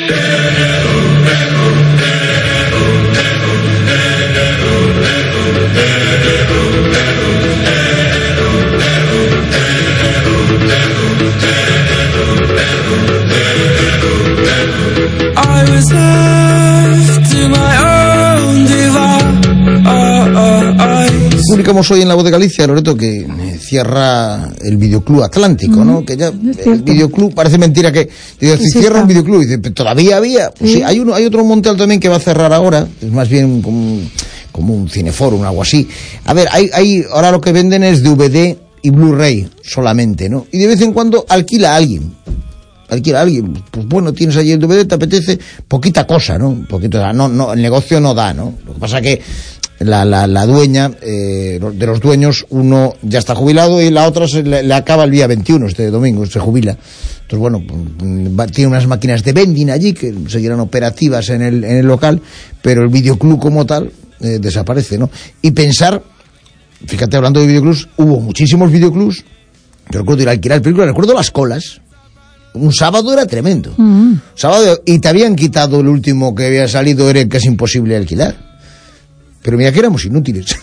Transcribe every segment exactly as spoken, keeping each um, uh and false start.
Publicamos hoy en La Voz de Galicia, Loreto, que cierra el Videoclub Atlántico, mm, ¿no? Que ya el Videoclub, parece mentira que digo, si cierra un Videoclub, y dice, todavía había, pues sí. sí, hay uno, hay otro en Monteal también que va a cerrar ahora, es más bien como, como un cineforum, algo así. A ver, hay, hay, ahora lo que venden es D V D y Blu-ray solamente, ¿no? Y de vez en cuando alquila a alguien. Alquila a alguien, pues bueno, tienes allí el D V D, te apetece, poquita cosa, ¿no? Un poquito, no, no, el negocio no da, ¿no? Lo que pasa que la, la, la dueña, eh, de los dueños, uno ya está jubilado y la otra se le, le acaba el día veintiuno, este domingo, se jubila. Entonces, bueno, va, tiene unas máquinas de vending allí que seguirán operativas en el, en el local, pero el videoclub como tal eh, desaparece, ¿no? Y pensar, fíjate, hablando de videoclubs, hubo muchísimos videoclubs, yo recuerdo ir a alquilar películas, recuerdo las colas. Un sábado era tremendo. Mm. Sábado, y te habían quitado el último que había salido, era casi imposible alquilar. Pero mira que éramos inútiles.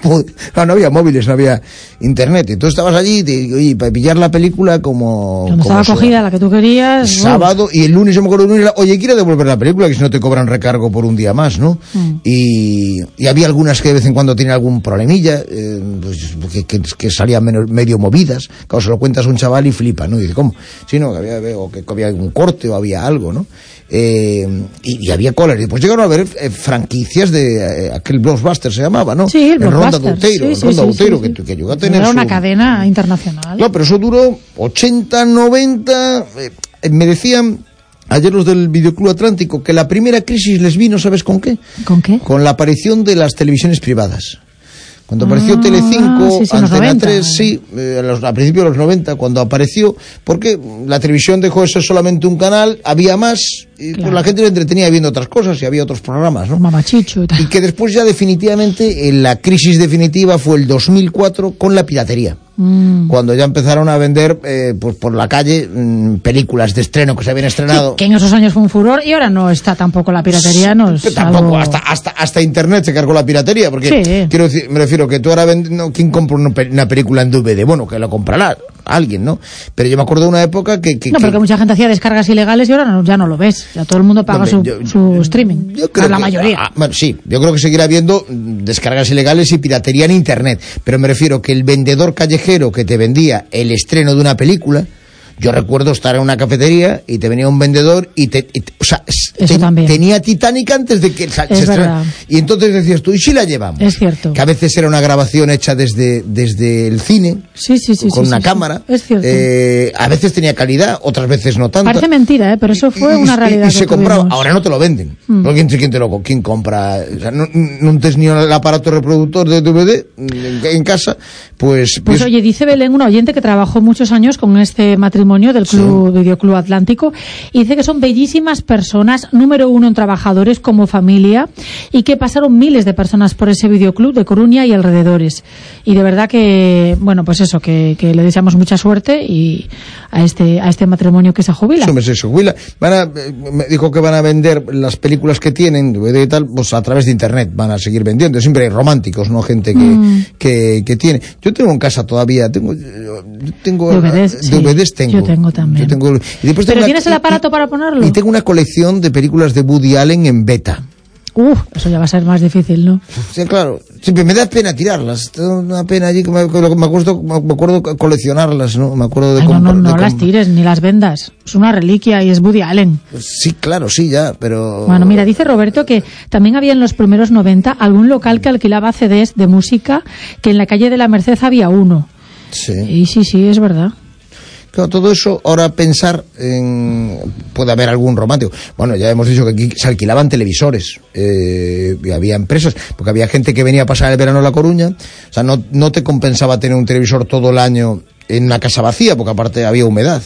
No, no había móviles, no había internet. Entonces estabas allí y, te, oye, para pillar la película como... Cuando como estaba cogida la que tú querías... Sábado, y el lunes, yo me acuerdo, el lunes era, oye, quiero devolver la película, que si no te cobran recargo por un día más, ¿no? Mm. Y, y había algunas que de vez en cuando tenían algún problemilla, eh, pues, que, que, que salían menos, medio movidas. Claro, se lo cuentas a un chaval y flipa, ¿no? Y dice, ¿cómo? Sí, no, que había, o que había un corte o había algo, ¿no? Eh, y, y había colas. Y después llegaron a ver eh, franquicias de eh, aquel Blockbuster se llamaba, ¿no? Sí, el, el Ronda de Outeiro, sí, el sí, Ronda de sí, Outeiro, sí, sí. que, que llegó a tener era una su... cadena internacional. No, pero eso duró ochenta, noventa. Eh, me decían ayer los del Videoclub Atlántico que la primera crisis les vino, ¿sabes con qué? ¿Con qué? Con la aparición de las televisiones privadas. Cuando apareció ah, Telecinco, sí, sí, Antena noventa, tres, vale. sí, eh, a, los, a principios de los noventa, cuando apareció, porque la televisión dejó de ser solamente un canal, había más, y claro. Pues la gente se entretenía viendo otras cosas y había otros programas, ¿no? Mamachicho y tal. Y que después ya definitivamente, en la crisis definitiva fue el dos mil cuatro con la piratería. Mm. Cuando ya empezaron a vender eh, pues por la calle mmm, películas de estreno que se habían estrenado. Sí, que en esos años fue un furor y ahora no está tampoco la piratería. No es tampoco, algo... hasta, hasta, hasta internet se cargó la piratería, porque sí. quiero decir, me refiero que tú ahora vendes, no, ¿quién compra una, una película en D V D? Bueno, que la comprará alguien, ¿no? Pero yo me acuerdo de una época que... que no, que... porque mucha gente hacía descargas ilegales y ahora no, ya no lo ves. Ya todo el mundo paga no, su, yo, su streaming. Yo creo la que, mayoría. Ah, bueno, sí, yo creo que seguirá habiendo descargas ilegales y piratería en internet. Pero me refiero que el vendedor callejero que te vendía el estreno de una película, yo recuerdo estar en una cafetería y te venía un vendedor y te, y te o sea, te, tenía Titanic antes de que es se estrenara. Y entonces decías tú, ¿y si la llevamos? Es cierto. Que a veces era una grabación hecha desde, desde el cine, sí, sí, sí, con sí, una sí, cámara. Sí. Es cierto. Eh, a veces tenía calidad, otras veces no tanto. Parece mentira, ¿eh? Pero eso fue y, una y, realidad. Y, y que se compraba, tuvimos. ahora no te lo venden. Mm. ¿Quién, quién, te lo, ¿Quién compra? O sea, no, no tienes ni el aparato reproductor de D V D en, en casa, pues... Pues pues oye, dice Belén, un oyente que trabajó muchos años con este matrimonio del club, sí. Videoclub Atlántico, y dice que son bellísimas personas, número uno en trabajadores como familia, y que pasaron miles de personas por ese videoclub de Coruña y alrededores. Y de verdad que, bueno, pues eso, que, que le deseamos mucha suerte y a este a este matrimonio que se jubila. Eso, se jubila. Van a, me dijo que van a vender las películas que tienen, D V D y tal, pues a través de internet van a seguir vendiendo. Siempre hay románticos, ¿no? Gente que, mm. que, que tiene. Yo tengo en casa todavía, tengo, tengo D V Ds, D V Ds sí, tengo. Yo tengo también. Yo tengo, y después ¿Pero tengo tienes una, el aparato y, para ponerlo? Y tengo una colección de películas de Woody Allen en beta. Uf, eso ya va a ser más difícil, ¿no? Sí, claro. Siempre me da pena tirarlas. Tengo una pena allí que me, me, acuerdo, me acuerdo coleccionarlas, ¿no? Me acuerdo de Ay, comprar. No, no, no de las comprar. tires ni las vendas. Es una reliquia y es Woody Allen. Sí, claro, sí, ya, pero... Bueno, mira, dice Roberto que también había en los primeros noventa algún local que alquilaba C Ds de música, que en la calle de la Merced había uno. Sí. Y sí, sí, es verdad. Claro, todo eso, ahora pensar en... puede haber algún romántico. Bueno, ya hemos dicho que aquí se alquilaban televisores, eh, y había empresas, porque había gente que venía a pasar el verano a La Coruña, o sea, no, no te compensaba tener un televisor todo el año en una casa vacía, porque aparte había humedad.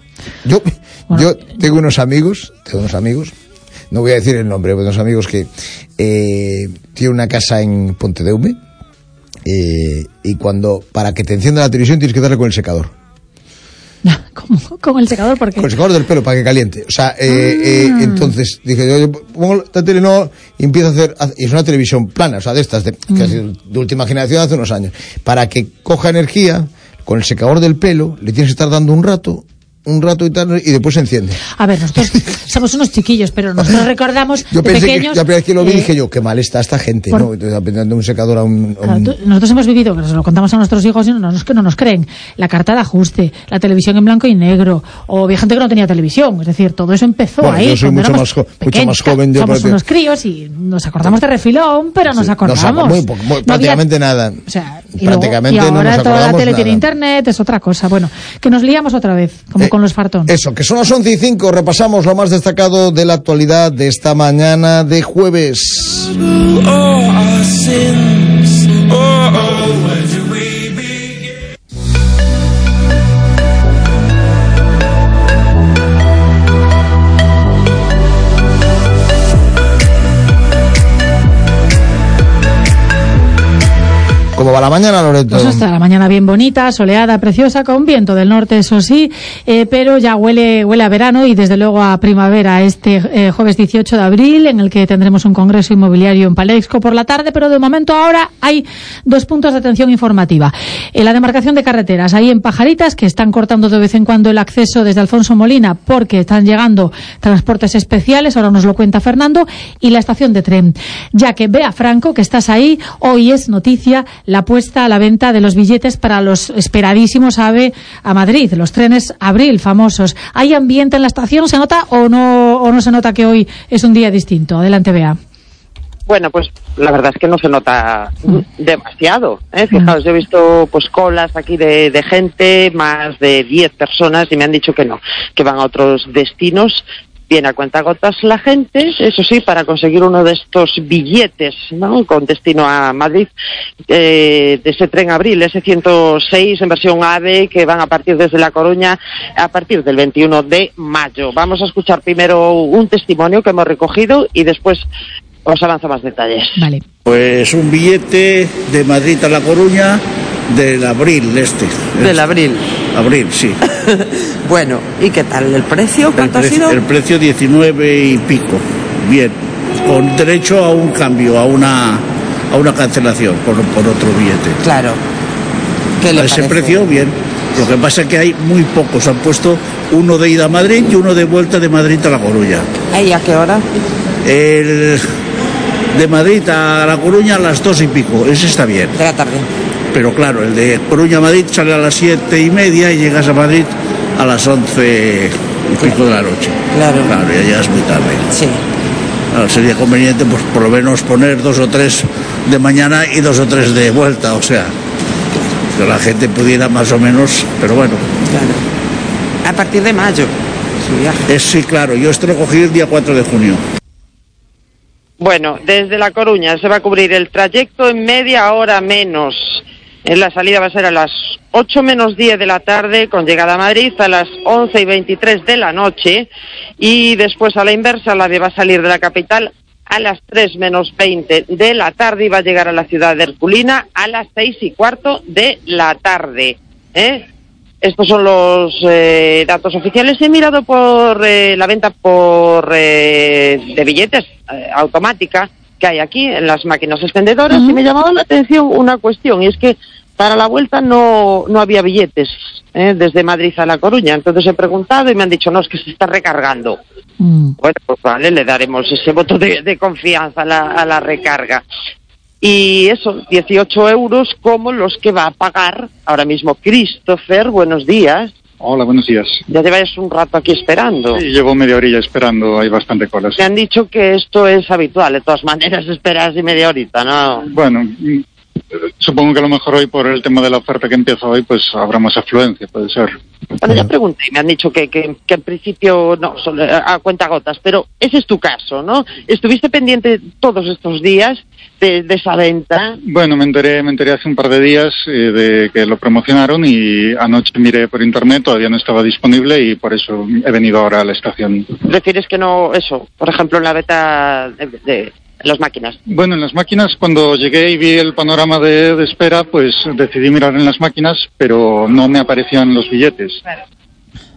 Yo, bueno, yo tengo unos amigos, tengo unos amigos, no voy a decir el nombre, pero unos amigos que eh, tienen una casa en Pontedeume, eh, y cuando, para que te encienda la televisión tienes que darle con el secador. ¿Cómo? ¿Con el secador? ¿Por qué? Con el secador del pelo, para que caliente. O sea, eh, ah. eh, entonces dije, yo pongo la tele no, y empiezo a hacer, y es una televisión plana, o sea, de estas, de, mm. que ha sido de última generación hace unos años. Para que coja energía, con el secador del pelo, le tienes que estar dando un rato, un rato y tal, y después se enciende. A ver, nosotros somos unos chiquillos, pero nosotros recordamos yo de pensé pequeños... Que, la primera vez que lo vi eh, dije yo, qué mal está esta gente, por, ¿no? Entonces, aprendiendo un secador a un... A un... Claro, tú, nosotros hemos vivido, que nos lo contamos a nuestros hijos y no nos, que no nos creen, la carta de ajuste, la televisión en blanco y negro, o había gente que no tenía televisión, es decir, todo eso empezó bueno, ahí. Yo soy mucho más, jo pequeños, mucho más joven. Yo somos porque... unos críos y nos acordamos de refilón, pero nos sí, acordamos. Muy poco, muy, no prácticamente había, nada. O sea, y, prácticamente luego, y ahora no nos toda la tele nada. tiene internet, es otra cosa. Bueno, que nos liamos otra vez, como eh, con los fartón. Eso, que son las once y cinco, repasamos lo más destacado de la actualidad de esta mañana de jueves. ¿Cómo va la mañana, Loreto? Pues está la mañana bien bonita, soleada, preciosa, con viento del norte, eso sí, eh, pero ya huele huele a verano y desde luego a primavera este eh, jueves dieciocho de abril, en el que tendremos un congreso inmobiliario en Palexco por la tarde, pero de momento ahora hay dos puntos de atención informativa. En la demarcación de carreteras, ahí en Pajaritas, que están cortando de vez en cuando el acceso desde Alfonso Molina porque están llegando transportes especiales, ahora nos lo cuenta Fernando, y la estación de tren. Ya que Bea Franco, que estás ahí, hoy es noticia la puesta a la venta de los billetes para los esperadísimos AVE a Madrid, los trenes Abril famosos. ¿Hay ambiente en la estación? ¿Se nota o no, o no se nota que hoy es un día distinto? Adelante, Bea. Bueno, pues la verdad es que no se nota mm. demasiado, ¿eh? Fijaos, mm. yo he visto pues colas aquí de, de gente, más de diez personas, y me han dicho que no, que van a otros destinos. Viene a cuentagotas la gente, eso sí, para conseguir uno de estos billetes, ¿no?, con destino a Madrid, eh, de ese tren Abril, ese ciento seis en versión AVE, que van a partir desde La Coruña a partir del veintiuno de mayo. Vamos a escuchar primero un testimonio que hemos recogido y después os avanzo más detalles. Vale. Pues un billete de Madrid a La Coruña del Abril este. Del Abril. Abril, sí. Bueno, ¿y qué tal? ¿El precio? ¿Cuánto el ha sido? El precio diecinueve y pico. Bien. Con derecho a un cambio, a una a una cancelación por, por otro billete. Claro. ¿Qué le a ese parece? precio, bien. Lo que pasa es que hay muy pocos. Han puesto uno de ida a Madrid y uno de vuelta de Madrid a La Coruña. ¿Y a qué hora? El de Madrid a La Coruña a las dos y pico. Ese está bien. De la tarde. Pero claro, el de Coruña a Madrid sale a las siete y media y llegas a Madrid a las once y pico de la noche. Claro. Claro, ya llegas muy tarde. Sí. Claro, sería conveniente pues por lo menos poner dos o tres de mañana y dos o tres de vuelta, o sea, que la gente pudiera más o menos, pero bueno. Claro. A partir de mayo, su viaje. Es, sí, claro, yo esto lo cogí el día cuatro de junio. Bueno, desde La Coruña se va a cubrir el trayecto en media hora menos. La salida va a ser a las ocho menos diez de la tarde, con llegada a Madrid a las once y veintitrés de la noche, y después a la inversa, la de va a salir de la capital a las tres menos veinte de la tarde y va a llegar a la ciudad de Herculina a las seis y cuarto de la tarde. ¿Eh? Estos son los eh, datos oficiales. He mirado por eh, la venta por eh, de billetes eh, automática que hay aquí en las máquinas expendedoras, uh-huh. y me llamaba la atención una cuestión, y es que para la vuelta no no había billetes ¿eh? desde Madrid a La Coruña. Entonces he preguntado y me han dicho, no, es que se está recargando. Uh-huh. Bueno, pues vale, le daremos ese voto de, de confianza a la, a la recarga. Y eso, dieciocho euros como los que va a pagar ahora mismo Christopher. Buenos días. Hola, buenos días. Ya lleváis un rato aquí esperando. Sí, llevo media horilla esperando, hay bastante colas. Me han dicho que esto es habitual, de todas maneras esperas y media horita, ¿no? Bueno, supongo que a lo mejor hoy por el tema de la oferta que empieza hoy, pues habrá más afluencia, puede ser. Bueno, ya pregunté y me han dicho que, que, que en principio no, solo a cuentagotas, pero ese es tu caso, ¿no? ¿Estuviste pendiente todos estos días de, de esa venta? Bueno, me enteré, me enteré hace un par de días eh, de que lo promocionaron y anoche miré por internet, todavía no estaba disponible y por eso he venido ahora a la estación. ¿Prefieres que no, eso, por ejemplo, en la beta de... de en las máquinas? Bueno, en las máquinas, cuando llegué y vi el panorama de, de espera, pues decidí mirar en las máquinas, pero no me aparecían los billetes. Claro.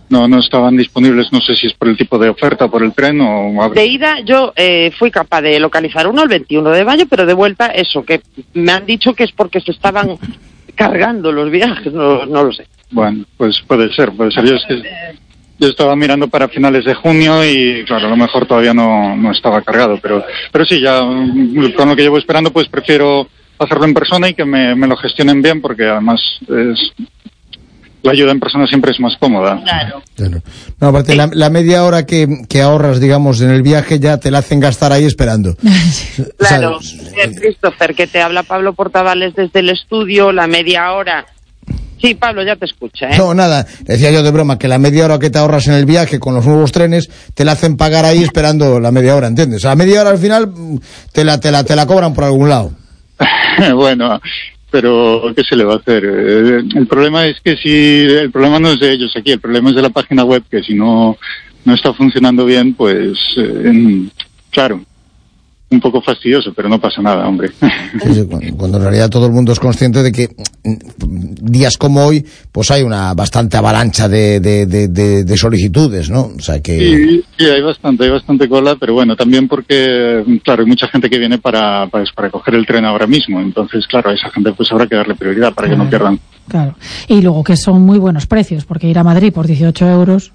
no no estaban disponibles. No sé si es por el tipo de oferta, por el tren o... De ida yo eh, fui capaz de localizar uno el veintiuno de mayo, pero de vuelta eso, que me han dicho que es porque se estaban cargando los viajes, no, no lo sé. Bueno, pues puede ser, puede ser. Yo, es que yo estaba mirando para finales de junio y claro, a lo mejor todavía no, no estaba cargado, pero pero sí, ya con lo que llevo esperando, pues prefiero hacerlo en persona y que me, me lo gestionen bien, porque además es... la ayuda en persona siempre es más cómoda. Claro. Claro. No, aparte, sí. la, la media hora que, que ahorras, digamos, en el viaje ya te la hacen gastar ahí esperando. Claro, o sea, Christopher, que te habla Pablo Portavales desde el estudio, la media hora... Sí, Pablo, ya te escucha, ¿eh? No, nada, decía yo de broma, que la media hora que te ahorras en el viaje con los nuevos trenes, te la hacen pagar ahí esperando la media hora, ¿entiendes? O sea, la media hora al final te la, te la, te la cobran por algún lado. Bueno... pero ¿qué se le va a hacer? Eh, el problema es que si el problema no es de ellos aquí, el problema es de la página web, que si no no está funcionando bien, pues eh, claro, un poco fastidioso, pero no pasa nada, hombre. Cuando en realidad todo el mundo es consciente de que días como hoy, pues hay una bastante avalancha de, de, de, de, de solicitudes, ¿no? O sea que... Sí, sí, hay bastante, hay bastante cola, pero bueno, también porque, claro, hay mucha gente que viene para, para, para coger el tren ahora mismo, entonces, claro, a esa gente pues habrá que darle prioridad para claro, que no pierdan. Claro, y luego que son muy buenos precios, porque ir a Madrid por dieciocho euros...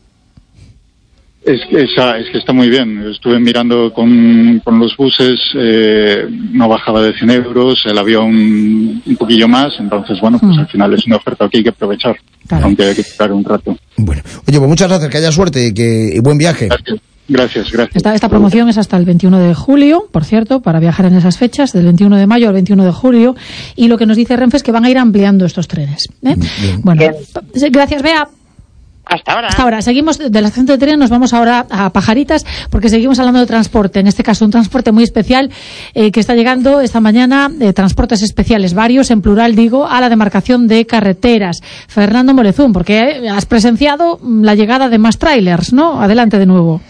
Es que, esa, es que está muy bien. Estuve mirando con, con los buses, eh, no bajaba de cien euros, el avión un poquillo más, entonces, bueno, pues mm. al final es una oferta que hay que aprovechar, claro. aunque hay que esperar un rato. Bueno, oye, pues muchas gracias, que haya suerte y que y buen viaje. Gracias, gracias. gracias. Esta, esta promoción es hasta el veintiuno de julio, por cierto, para viajar en esas fechas, del veintiuno de mayo al veintiuno de julio, y lo que nos dice Renfe es que van a ir ampliando estos trenes. ¿eh? Bien. Bueno, bien. Gracias, Bea. Hasta ahora. Hasta ahora. Seguimos de la estación de tren, nos vamos ahora a Pajaritas, porque seguimos hablando de transporte. En este caso, un transporte muy especial eh, que está llegando esta mañana, eh, transportes especiales, varios, en plural digo, a la demarcación de carreteras. Fernando Molezún, porque has presenciado la llegada de más trailers, ¿no? Adelante de nuevo.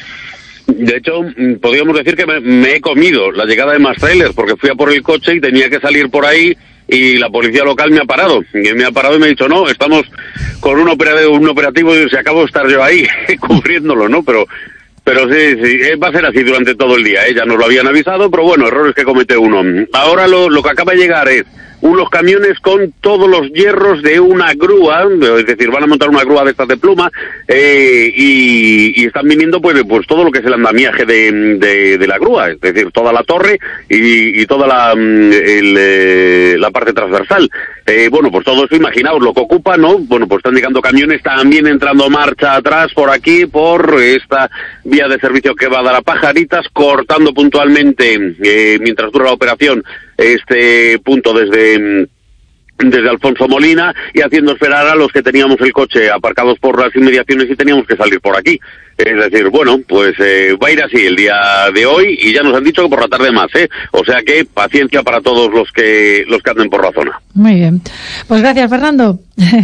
De hecho, podríamos decir que me, me he comido la llegada de más trailers, porque fui a por el coche y tenía que salir por ahí, y la policía local me ha parado, y me ha parado y me ha dicho, no, estamos con un operativo, un operativo y se acabó de estar yo ahí, cubriéndolo, ¿no? Pero pero sí, sí, va a ser así durante todo el día, ¿eh? Ya nos lo habían avisado, pero bueno, errores que comete uno. Ahora lo, lo que acaba de llegar es unos camiones con todos los hierros de una grúa, es decir, van a montar una grúa de estas de pluma, eh, y, y están viniendo pues, pues todo lo que es el andamiaje de, de, de la grúa, es decir, toda la torre y, y toda la, el, eh, la parte transversal. Eh, bueno, pues todo eso, imaginaos lo que ocupa, ¿no? Bueno, pues están llegando camiones, también entrando marcha atrás por aquí, por esta vía de servicio que va a dar a Pajaritas, cortando puntualmente, eh, mientras dura la operación, este punto desde desde Alfonso Molina, y haciendo esperar a los que teníamos el coche aparcados por las inmediaciones y teníamos que salir por aquí. Es decir, bueno, pues eh, va a ir así el día de hoy, y ya nos han dicho que por la tarde más, ¿eh? O sea que paciencia para todos los que los que anden por la zona. Muy bien. Pues gracias, Fernando.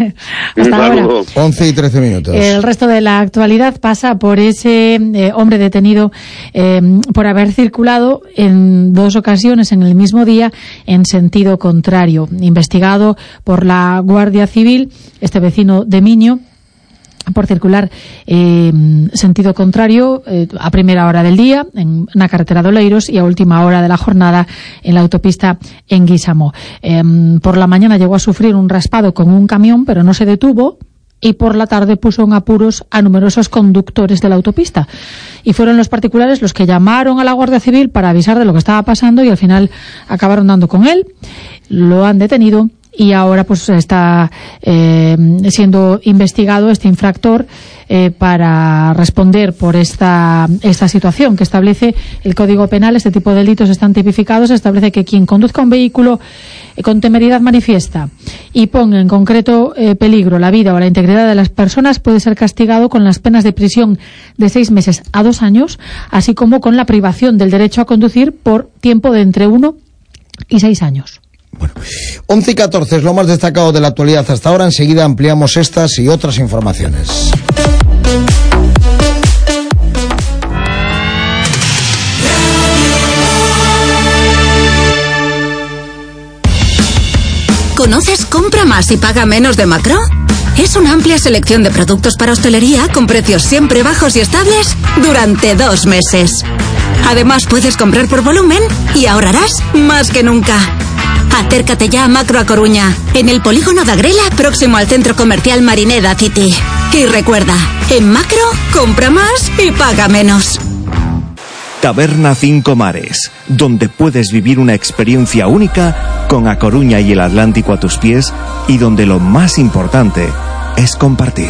Hasta ahora. once y trece minutos. El resto de la actualidad pasa por ese eh, hombre detenido eh, por haber circulado en dos ocasiones en el mismo día en sentido contrario. Investigado por la Guardia Civil, este vecino de Miño, por circular eh, sentido contrario eh, a primera hora del día en una carretera de Oleiros y a última hora de la jornada en la autopista en Guisamo. Eh, por la mañana llegó a sufrir un raspado con un camión, pero no se detuvo, y por la tarde puso en apuros a numerosos conductores de la autopista. Y fueron los particulares los que llamaron a la Guardia Civil para avisar de lo que estaba pasando, y al final acabaron dando con él, lo han detenido, y ahora pues está eh, siendo investigado este infractor eh, para responder por esta esta situación que establece el Código Penal. Este tipo de delitos están tipificados. Establece que quien conduzca un vehículo eh, con temeridad manifiesta y ponga en concreto eh, peligro la vida o la integridad de las personas puede ser castigado con las penas de prisión de seis meses a dos años, así como con la privación del derecho a conducir por tiempo de entre uno y seis años. Bueno, once y catorce es lo más destacado de la actualidad hasta ahora. Enseguida ampliamos estas y otras informaciones. Con ¿Conoces Compra Más y Paga Menos de Macro? Es una amplia selección de productos para hostelería con precios siempre bajos y estables durante dos meses. Además, puedes comprar por volumen y ahorrarás más que nunca. Acércate ya a Macro a Coruña, en el polígono de Agrela, próximo al centro comercial Marineda City. Y recuerda, en Macro, compra más y paga menos. Taberna Cinco Mares, donde puedes vivir una experiencia única con A Coruña y el Atlántico a tus pies y donde lo más importante es compartir.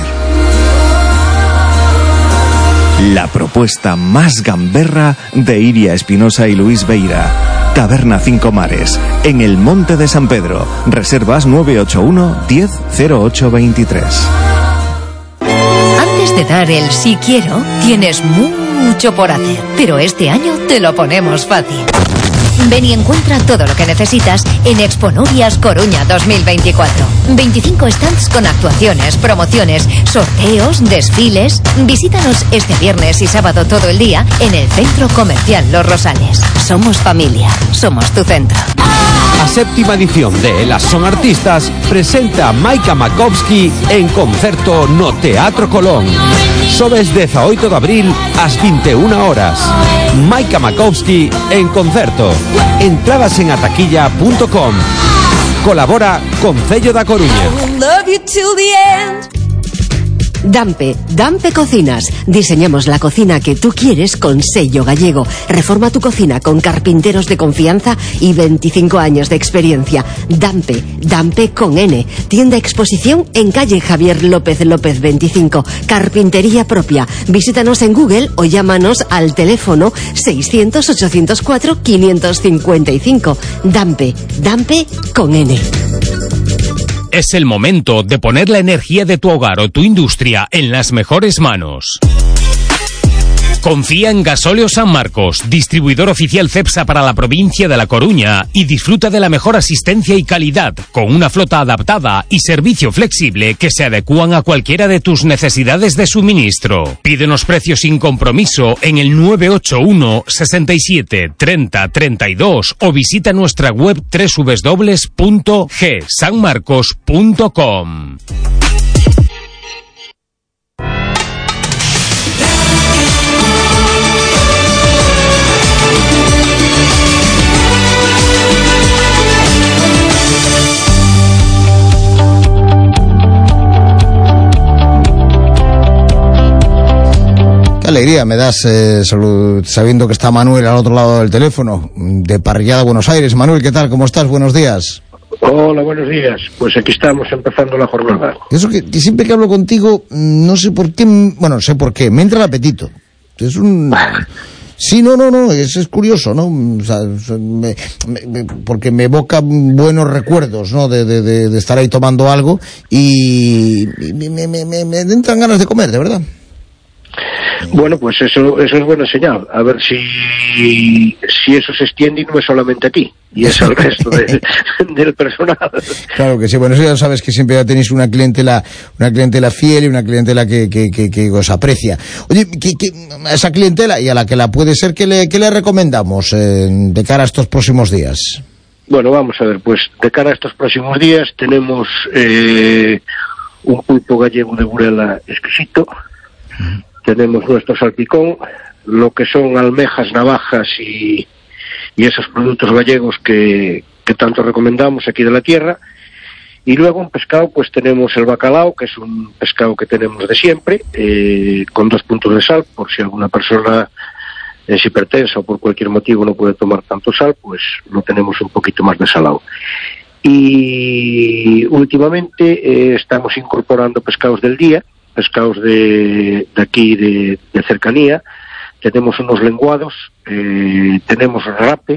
La propuesta más gamberra de Iria Espinosa y Luis Beira. Taberna Cinco Mares, en el Monte de San Pedro. Reservas nueve ocho uno, diez, cero ocho veintitrés. Antes de dar el sí quiero, tienes mucho por hacer, pero este año te lo ponemos fácil. Ven y encuentra todo lo que necesitas en Exponurias Coruña dos mil veinticuatro. veinticinco stands con actuaciones, promociones, sorteos, desfiles. Visítanos este viernes y sábado todo el día en el Centro Comercial Los Rosales. Somos familia, somos tu centro. A séptima edición de Elas son Artistas presenta a Maika Makowski en concerto no Teatro Colón. Sobes dezaoito de abril ás vinte e unha horas. Maika Makowski en concerto. Entradas en ataquilla punto com. Colabora Concello da Coruña. Dampe, Dampe Cocinas. Diseñamos la cocina que tú quieres con sello gallego. Reforma tu cocina con carpinteros de confianza y veinticinco años de experiencia. Dampe, Dampe con N. Tienda exposición en calle Javier López López veinticinco. Carpintería propia. Visítanos en Google o llámanos al teléfono seiscientos, ochocientos cuatro, quinientos cincuenta y cinco. Dampe, Dampe con N. Es el momento de poner la energía de tu hogar o tu industria en las mejores manos. Confía en Gasóleo San Marcos, distribuidor oficial Cepsa para la provincia de La Coruña, y disfruta de la mejor asistencia y calidad, con una flota adaptada y servicio flexible que se adecúan a cualquiera de tus necesidades de suministro. Pídenos precios sin compromiso en el nueve ocho uno, sesenta y siete, treinta, treinta y dos o visita nuestra web doble u doble u doble u punto g san marcos punto com. Qué alegría me das eh, salud, sabiendo que está Manuel al otro lado del teléfono, de Parrillada, Buenos Aires. Manuel, ¿qué tal? ¿Cómo estás? Buenos días. Hola, buenos días. Pues aquí estamos empezando la jornada. Eso que, que siempre que hablo contigo, no sé por qué, bueno, sé por qué, me entra el apetito. Es un... Sí, no, no, no, es, es curioso, ¿no? O sea, me, me, porque me evoca buenos recuerdos, ¿no? De, de, de, de estar ahí tomando algo y, y me, me, me, me entran ganas de comer, de verdad. Bueno, pues eso eso es buena señal. A ver si si eso se extiende y no es solamente a ti, y es al resto de, del personal. Claro que sí. Bueno, eso ya sabes que siempre ya tenéis una clientela una clientela fiel y una clientela que, que, que, que os aprecia. Oye, que, que, a esa clientela y a la que la puede ser, ¿qué le, qué le recomendamos eh, de cara a estos próximos días? Bueno, vamos a ver, pues de cara a estos próximos días tenemos eh, un pulpo gallego de Burela exquisito. Uh-huh. Tenemos nuestro salpicón, lo que son almejas, navajas y, y esos productos gallegos que, que tanto recomendamos aquí de la tierra. Y luego en pescado pues tenemos el bacalao, que es un pescado que tenemos de siempre, eh, con dos puntos de sal, por si alguna persona es hipertensa o por cualquier motivo no puede tomar tanto sal, pues lo tenemos un poquito más de salado. Y últimamente eh, estamos incorporando pescados del día, pescados de, de aquí de, de cercanía. Tenemos unos lenguados, eh, tenemos rape,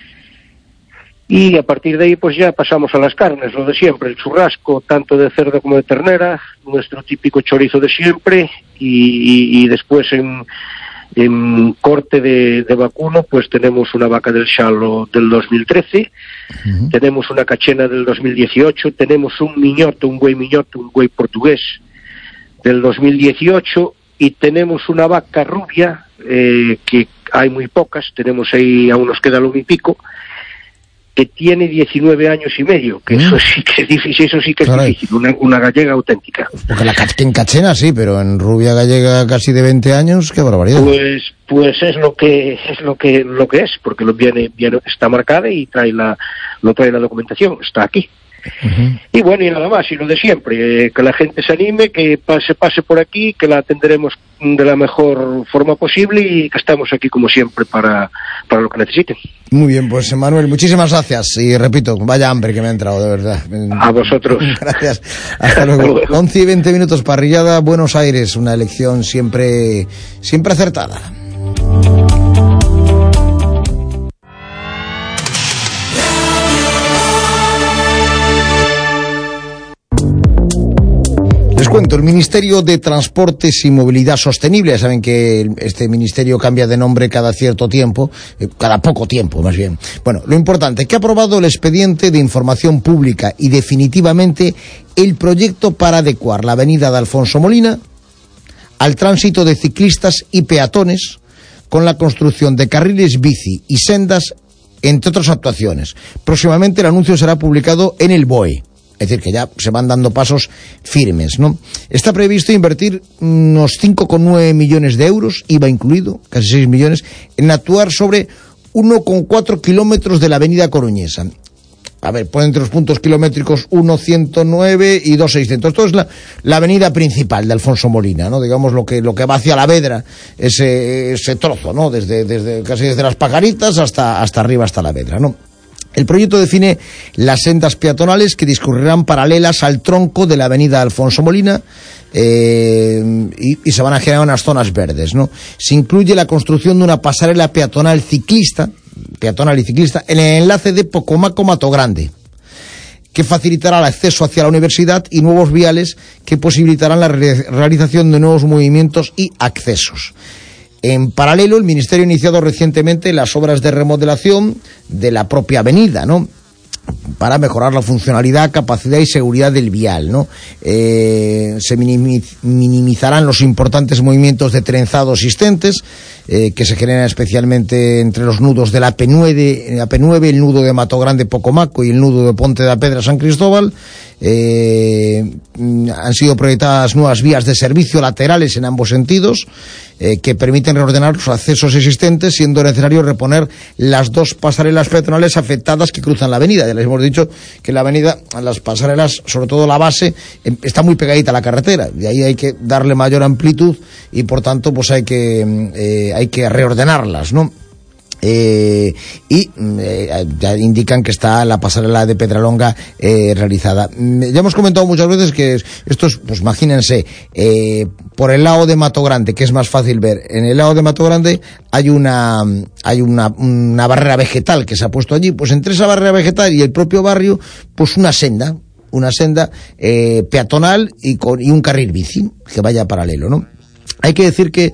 y a partir de ahí pues ya pasamos a las carnes, lo de siempre, el churrasco tanto de cerdo como de ternera, nuestro típico chorizo de siempre, y, y, y después en, en corte de, de vacuno pues tenemos una vaca del Xalo del dos mil trece, uh-huh. Tenemos una cachena del dos mil dieciocho, tenemos un miñoto, un buey miñoto, un buey portugués del dos mil dieciocho, y tenemos una vaca rubia, eh, que hay muy pocas, tenemos ahí, aún nos queda lo y pico, que tiene diecinueve años y medio, que mm. eso sí que es difícil, eso sí que es claro. difícil, una, una gallega auténtica. Porque la en cachena sí, pero en rubia gallega casi de veinte años, qué barbaridad. Pues pues es lo que es lo que lo que es, porque lo viene, viene está marcada y trae la lo trae la documentación, está aquí. Uh-huh. Y bueno, y nada más, y lo de siempre, eh, que la gente se anime, que pase pase por aquí, que la atenderemos de la mejor forma posible y que estamos aquí como siempre para, para lo que necesiten. Muy bien, pues Manuel, muchísimas gracias y repito, vaya hambre que me ha entrado, de verdad. A vosotros. Gracias, hasta luego. Hasta luego. once y veinte minutos, parrillada Buenos Aires, una elección siempre, siempre acertada. Les cuento, el Ministerio de Transportes y Movilidad Sostenible, ya saben que este ministerio cambia de nombre cada cierto tiempo, eh, cada poco tiempo más bien. Bueno, lo importante, que ha aprobado el expediente de información pública y definitivamente el proyecto para adecuar la avenida de Alfonso Molina al tránsito de ciclistas y peatones con la construcción de carriles bici y sendas, entre otras actuaciones. Próximamente el anuncio será publicado en el B O E. Es decir, que ya se van dando pasos firmes, ¿no? Está previsto invertir unos cinco coma nueve millones de euros, I V A incluido, casi seis millones, en actuar sobre uno coma cuatro kilómetros de la avenida coruñesa. A ver, pone entre los puntos kilométricos uno ciento nueve y dos seiscientos. Esto es la, la avenida principal de Alfonso Molina, ¿no? Digamos lo que lo que va hacia la Vedra, ese ese trozo, ¿no? Desde desde casi desde las Pajaritas hasta hasta arriba hasta la Vedra, ¿no? El proyecto define las sendas peatonales que discurrirán paralelas al tronco de la avenida Alfonso Molina eh, y, y se van a generar unas zonas verdes, ¿no? Se incluye la construcción de una pasarela peatonal ciclista, peatonal y ciclista, en el enlace de Pocomaco-Mato Grande, que facilitará el acceso hacia la universidad y nuevos viales que posibilitarán la re- realización de nuevos movimientos y accesos. En paralelo, el Ministerio ha iniciado recientemente las obras de remodelación de la propia avenida, ¿no?, para mejorar la funcionalidad, capacidad y seguridad del vial, ¿no? Eh, se minimiz- minimizarán los importantes movimientos de trenzado existentes, eh, que se generan especialmente entre los nudos de la A P nueve, A P nueve, el nudo de Mato Grande Pocomaco y el nudo de Ponte da Pedra San Cristóbal. Eh, han sido proyectadas nuevas vías de servicio laterales en ambos sentidos, eh, que permiten reordenar los accesos existentes, siendo necesario reponer las dos pasarelas peatonales afectadas que cruzan la avenida. Ya les hemos dicho que la avenida, las pasarelas, sobre todo la base, está muy pegadita a la carretera, y ahí hay que darle mayor amplitud y por tanto pues hay que eh, hay que reordenarlas, ¿no? Eh, y eh, ya indican que está la pasarela de Pedralonga eh, realizada. Ya hemos comentado muchas veces que esto es, pues imagínense, eh, por el lado de Mato Grande, que es más fácil ver, en el lado de Mato Grande hay una hay una, una barrera vegetal que se ha puesto allí, pues entre esa barrera vegetal y el propio barrio, pues una senda, una senda eh, peatonal y, con, y un carril bici que vaya paralelo, ¿no? Hay que decir que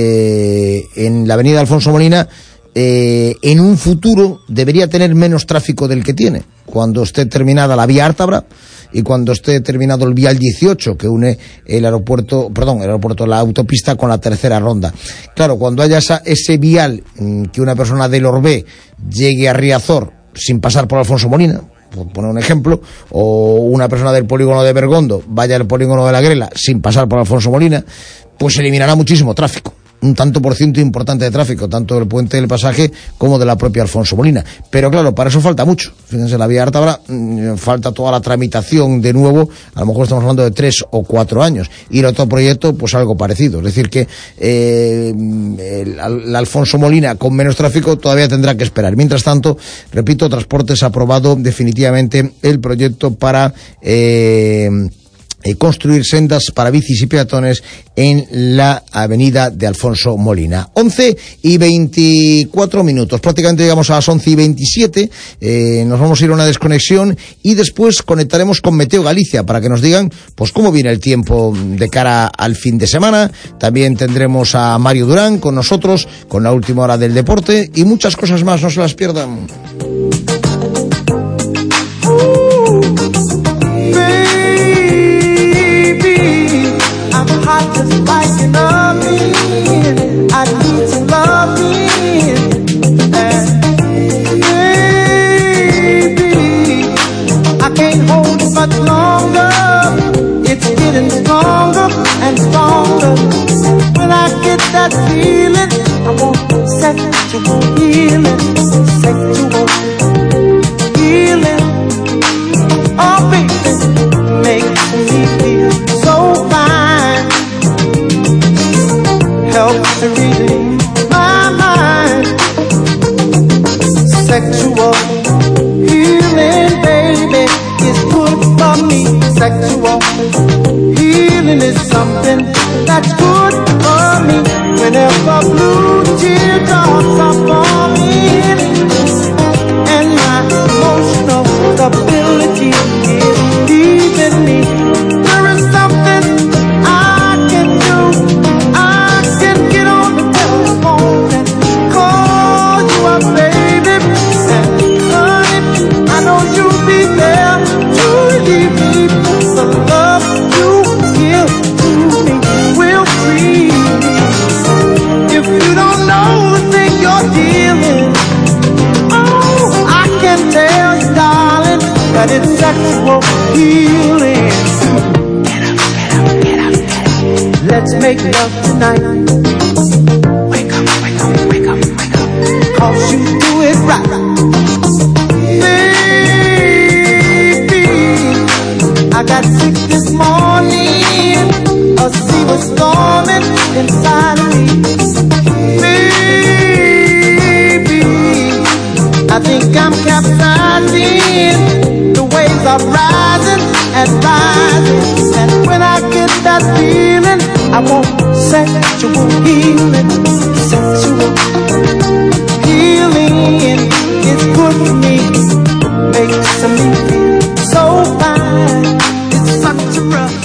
eh, en la avenida Alfonso Molina Eh, en un futuro debería tener menos tráfico del que tiene cuando esté terminada la vía Ártabra y cuando esté terminado el vial dieciocho que une el aeropuerto, perdón, el aeropuerto, la autopista con la tercera ronda. Claro, cuando haya esa, ese vial que una persona del Orbé llegue a Riazor sin pasar por Alfonso Molina, por poner un ejemplo, o una persona del polígono de Bergondo vaya al polígono de la Grela sin pasar por Alfonso Molina, pues se eliminará muchísimo tráfico. Un tanto por ciento importante de tráfico, tanto del puente del Pasaje como de la propia Alfonso Molina. Pero claro, para eso falta mucho. Fíjense, la vía Ártabra, mmm, falta toda la tramitación de nuevo, a lo mejor estamos hablando de tres o cuatro años. Y el otro proyecto, pues algo parecido. Es decir que eh, el, el Alfonso Molina con menos tráfico todavía tendrá que esperar. Mientras tanto, repito, Transportes ha aprobado definitivamente el proyecto para Eh, Eh, construir sendas para bicis y peatones en la avenida de Alfonso Molina. once y veinticuatro minutos, prácticamente llegamos a las once y veintisiete, eh, nos vamos a ir a una desconexión y después conectaremos con Meteo Galicia para que nos digan pues cómo viene el tiempo de cara al fin de semana. También tendremos a Mario Durán con nosotros con la última hora del deporte y muchas cosas más, no se las pierdan. Just like an army, I need some loving, and baby, sexual healing, sexual healing. Oh, baby, makes me feel so fine. Helps to redeem my mind. Sexual healing, baby, is good for me. Sexual healing is something that's good for me. Whenever blue teardrops are falling and my emotional stability is leaving me, there is something I can do. I can get on the telephone and call you up, baby, and honey, I know you'll be there to relieve me. The love you give to me will free me. If you don't know the thing you're dealing, oh, I can tell you, darling, that it's sexual healing. Get up, get up, get up, get up. Let's make love tonight. Wake up, wake up, wake up, wake up. 'Cause you do it right. Baby, I got sick this morning. A sea was storming inside of me. Baby, I think I'm capsizing. The waves are rising and rising. And when I get that feeling, I want sexual healing. Sexual healing is good for me. Makes me feel so fine. It's such a rush.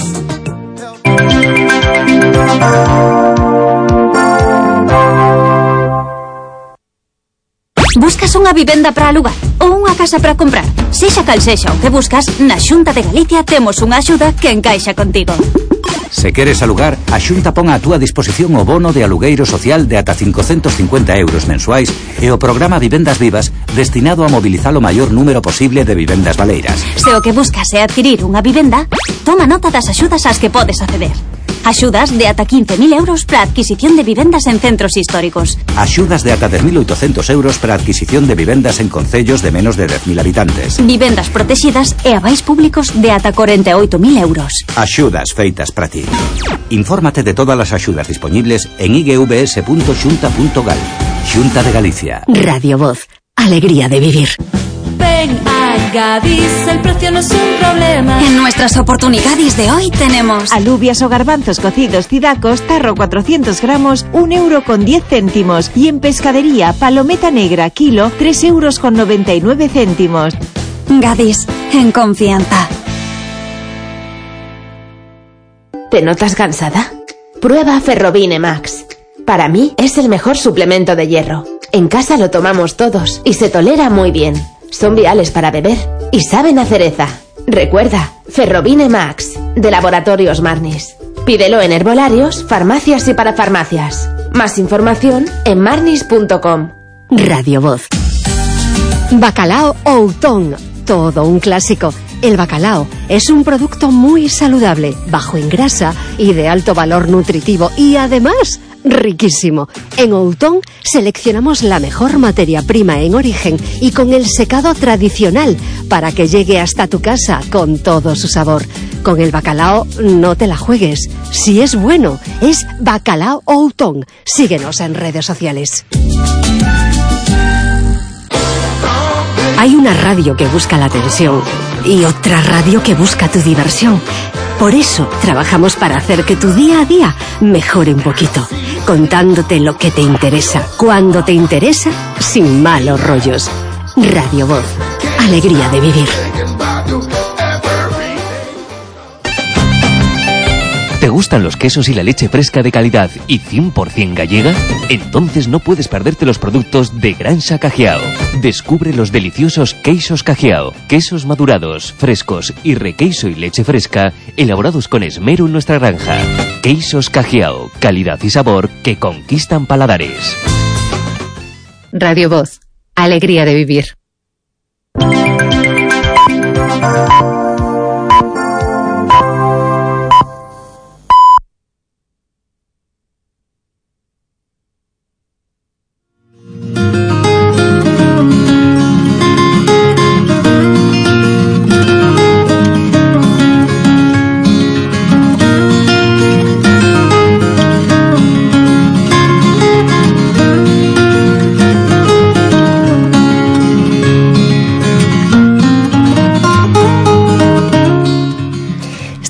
Buscas unha vivenda para alugar ou unha casa para comprar? Sexa cal sexa o que buscas, na Xunta de Galicia temos unha axuda que encaixa contigo. Se queres alugar, a Xunta pon a túa disposición o bono de alugueiro social de ata cincocentos cincuenta euros mensuais e o programa Vivendas Vivas destinado a mobilizar o maior número posible de vivendas baleiras. Se o que buscas é adquirir unha vivenda, toma nota das axudas ás que podes acceder. Axudas de ata quince mil euros para adquisición de vivendas en centros históricos. Axudas de ata dez mil oitocentos euros para adquisición de vivendas en concellos de menos de dez mil habitantes. Vivendas protegidas e avais públicos de ata cuarenta e oito mil euros. Axudas feitas para ti. Infórmate de todas as axudas disponibles en i g v s punto xunta punto gal. Xunta de Galicia. Radio Voz. Alegría de vivir. Ven a Gadis, el precio no es un problema. En nuestras oportunidades de hoy tenemos alubias o garbanzos cocidos Cidacos, tarro cuatrocientos gramos, un euro con diez céntimos. Y en pescadería, palometa negra, kilo, tres euros con noventa y nueve céntimos. Gadis, en confianza. ¿Te notas cansada? Prueba Ferrobine Max. Para mí es el mejor suplemento de hierro. En casa lo tomamos todos y se tolera muy bien. Son viales para beber y saben a cereza. Recuerda, Ferrobine Max, de Laboratorios Marnis. Pídelo en herbolarios, farmacias y parafarmacias. Más información en marnis punto com. Radio Voz. Bacalao Outón, todo un clásico. El bacalao es un producto muy saludable, bajo en grasa y de alto valor nutritivo y además riquísimo. En Outón seleccionamos la mejor materia prima en origen y con el secado tradicional para que llegue hasta tu casa con todo su sabor. Con el bacalao no te la juegues. Si es bueno, es Bacalao Outón. Síguenos en redes sociales. Hay una radio que busca la atención y otra radio que busca tu diversión. Por eso trabajamos para hacer que tu día a día mejore un poquito, contándote lo que te interesa, cuando te interesa, sin malos rollos. Radio Voz, alegría de vivir. ¿Te gustan los quesos y la leche fresca de calidad y cien por ciento gallega? Entonces no puedes perderte los productos de Granja Cajiao. Descubre los deliciosos queixos Cajiao, quesos madurados, frescos y requeiso y leche fresca, elaborados con esmero en nuestra granja. Queixos Cajiao, calidad y sabor que conquistan paladares. Radio Voz, alegría de vivir.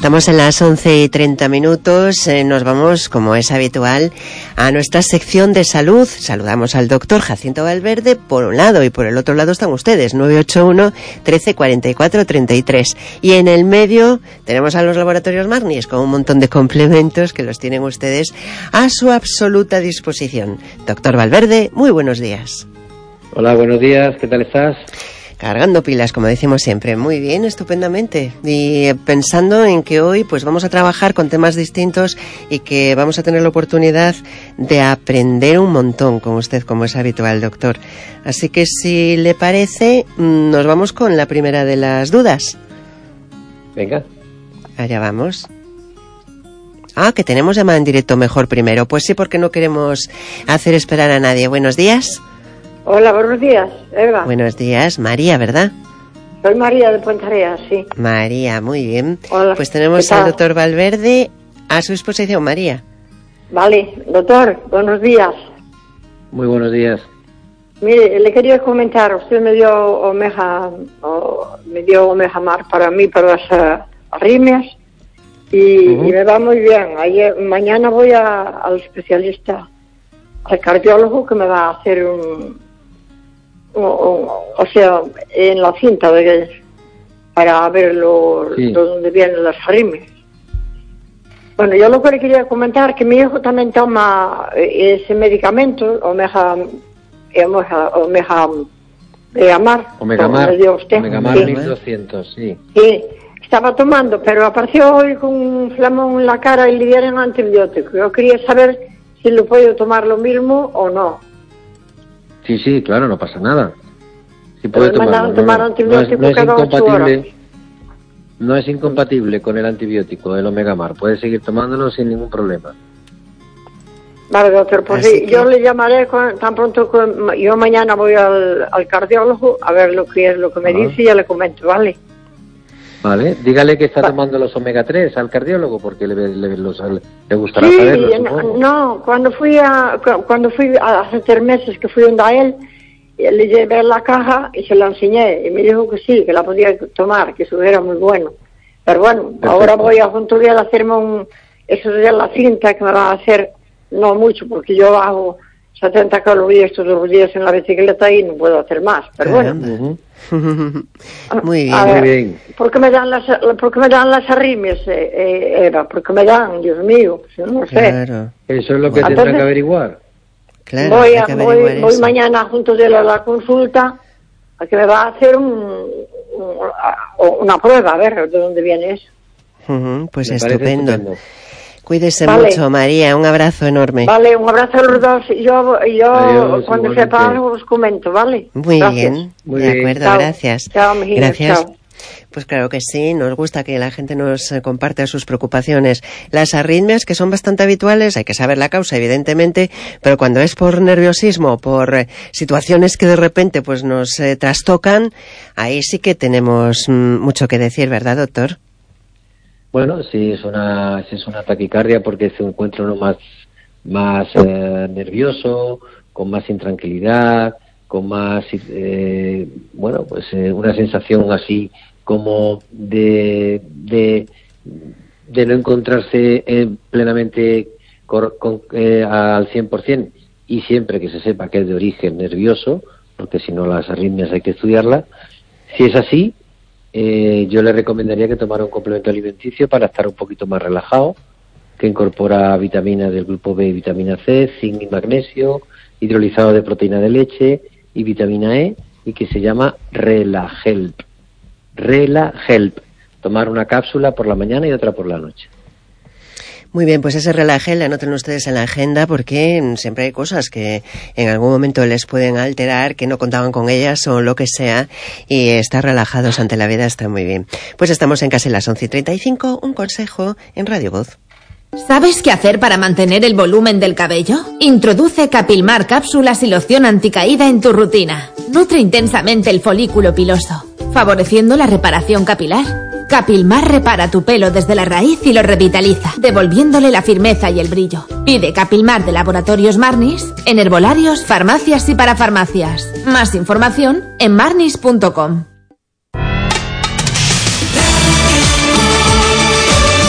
Estamos en las once y treinta minutos, eh, nos vamos, como es habitual, a nuestra sección de salud. Saludamos al doctor Jacinto Valverde por un lado y por el otro lado están ustedes, nueve ocho uno, trece, cuarenta y cuatro, treinta y tres. Y en el medio tenemos a los laboratorios Marnis con un montón de complementos que los tienen ustedes a su absoluta disposición. Doctor Valverde, muy buenos días. Hola, buenos días, ¿qué tal estás? Cargando pilas, como decimos siempre. Muy bien, estupendamente. Y pensando en que hoy pues vamos a trabajar con temas distintos y que vamos a tener la oportunidad de aprender un montón con usted, como es habitual, doctor. Así que si le parece, nos vamos con la primera de las dudas. Venga. Allá vamos. Ah, que tenemos llamada en directo mejor primero. Pues sí, porque no queremos hacer esperar a nadie. Buenos días. Hola, buenos días, Eva. Buenos días, María, ¿verdad? Soy María de Puentareas, sí. María, muy bien. Hola. Pues tenemos al doctor Valverde a su disposición, María. Vale, doctor, buenos días. Muy buenos días. Mire, le quería comentar, usted me dio Omega, o, me dio Omega Mar para mí, para las uh, arritmias, y, uh-huh. y me va muy bien. Ayer, mañana voy a, al especialista, al cardiólogo, que me va a hacer un... O, o, o sea, en la cinta de, para ver lo, sí. lo donde vienen las arritmias. Bueno, yo lo que le quería comentar que mi hijo también toma ese medicamento, Omega, Omega, Omega, Omega Mar, Omega Mar, me dio usted. Omega Mar sí. mil doscientos, sí. Sí, estaba tomando, pero apareció hoy con un flamón en la cara y le dieron antibiótico. Yo quería saber si lo puedo tomar lo mismo o no. Sí, sí, claro, no pasa nada. Sí puede tomarlo, tomar no, antibiótico no es, no es cada ocho horas. incompatible, no es incompatible con el antibiótico, el Omega Mar. Puede seguir tomándolo sin ningún problema. Vale, doctor, pues sí, que... yo le llamaré con, tan pronto que yo mañana voy al, al cardiólogo a ver lo que es lo que me ah. dice y ya le comento, ¿vale? Vale, dígale que está Va. tomando los omega tres al cardiólogo porque le, le, los, le gustará sí, saberlo. No, no, cuando fui a cuando fui a, hace tres meses que fui donde a él, le llevé la caja y se la enseñé y me dijo que sí, que la podía tomar, que eso era muy bueno. Pero bueno, perfecto. Ahora voy a junto a hacerme un, eso de la cinta que me va a hacer, no mucho, porque yo hago setenta calorías todos los días en la bicicleta y no puedo hacer más, pero bueno. Uh-huh. Muy bien, ver, muy bien. ¿Por qué me dan las, por qué me dan las arritmias, eh, eh, Eva? ¿Por qué me dan, Dios mío? Yo no sé. Claro. Eso es lo que tendrá que averiguar. Claro, voy a, voy, voy mañana junto de la, la consulta a que me va a hacer un, un, una prueba, a ver de dónde viene eso. Uh-huh, pues estupendo. estupendo. Cuídese vale. mucho, María. Un abrazo enorme. Vale, un abrazo a los dos. Yo, yo Adiós, cuando sepa algo os comento, ¿vale? Muy gracias. bien. Muy de bien. acuerdo, chao. gracias. Chao, mijita, gracias. Chao. Pues claro que sí, nos gusta que la gente nos comparte sus preocupaciones. Las arritmias, que son bastante habituales, hay que saber la causa, evidentemente, pero cuando es por nerviosismo, por eh, situaciones que de repente pues nos eh, trastocan, ahí sí que tenemos mm, mucho que decir, ¿verdad, doctor? Bueno, sí, es una, sí es una taquicardia porque se encuentra uno más, más eh, nervioso, con más intranquilidad, con más, eh, bueno, pues eh, una sensación así como de, de, de no encontrarse eh, plenamente cor, con, eh, al cien por ciento y siempre que se sepa que es de origen nervioso, porque si no las arritmias hay que estudiarlas. Si es así, eh, yo le recomendaría que tomara un complemento alimenticio para estar un poquito más relajado, que incorpora vitaminas del grupo B y vitamina C, zinc y magnesio, hidrolizado de proteína de leche y vitamina E, y que se llama Relahelp. Relahelp. Tomar una cápsula por la mañana y otra por la noche. Muy bien, pues ese Relahelp anoten ustedes en la agenda porque siempre hay cosas que en algún momento les pueden alterar, que no contaban con ellas o lo que sea, y estar relajados ante la vida está muy bien. Pues estamos en casi las once y treinta y cinco, un consejo en Radio Voz. ¿Sabes qué hacer para mantener el volumen del cabello? Introduce Capilmar cápsulas y loción anticaída en tu rutina. Nutre intensamente el folículo piloso, favoreciendo la reparación capilar. Capilmar repara tu pelo desde la raíz y lo revitaliza, devolviéndole la firmeza y el brillo. Pide Capilmar de Laboratorios Marnis en herbolarios, farmacias y parafarmacias. Más información en marnis punto com.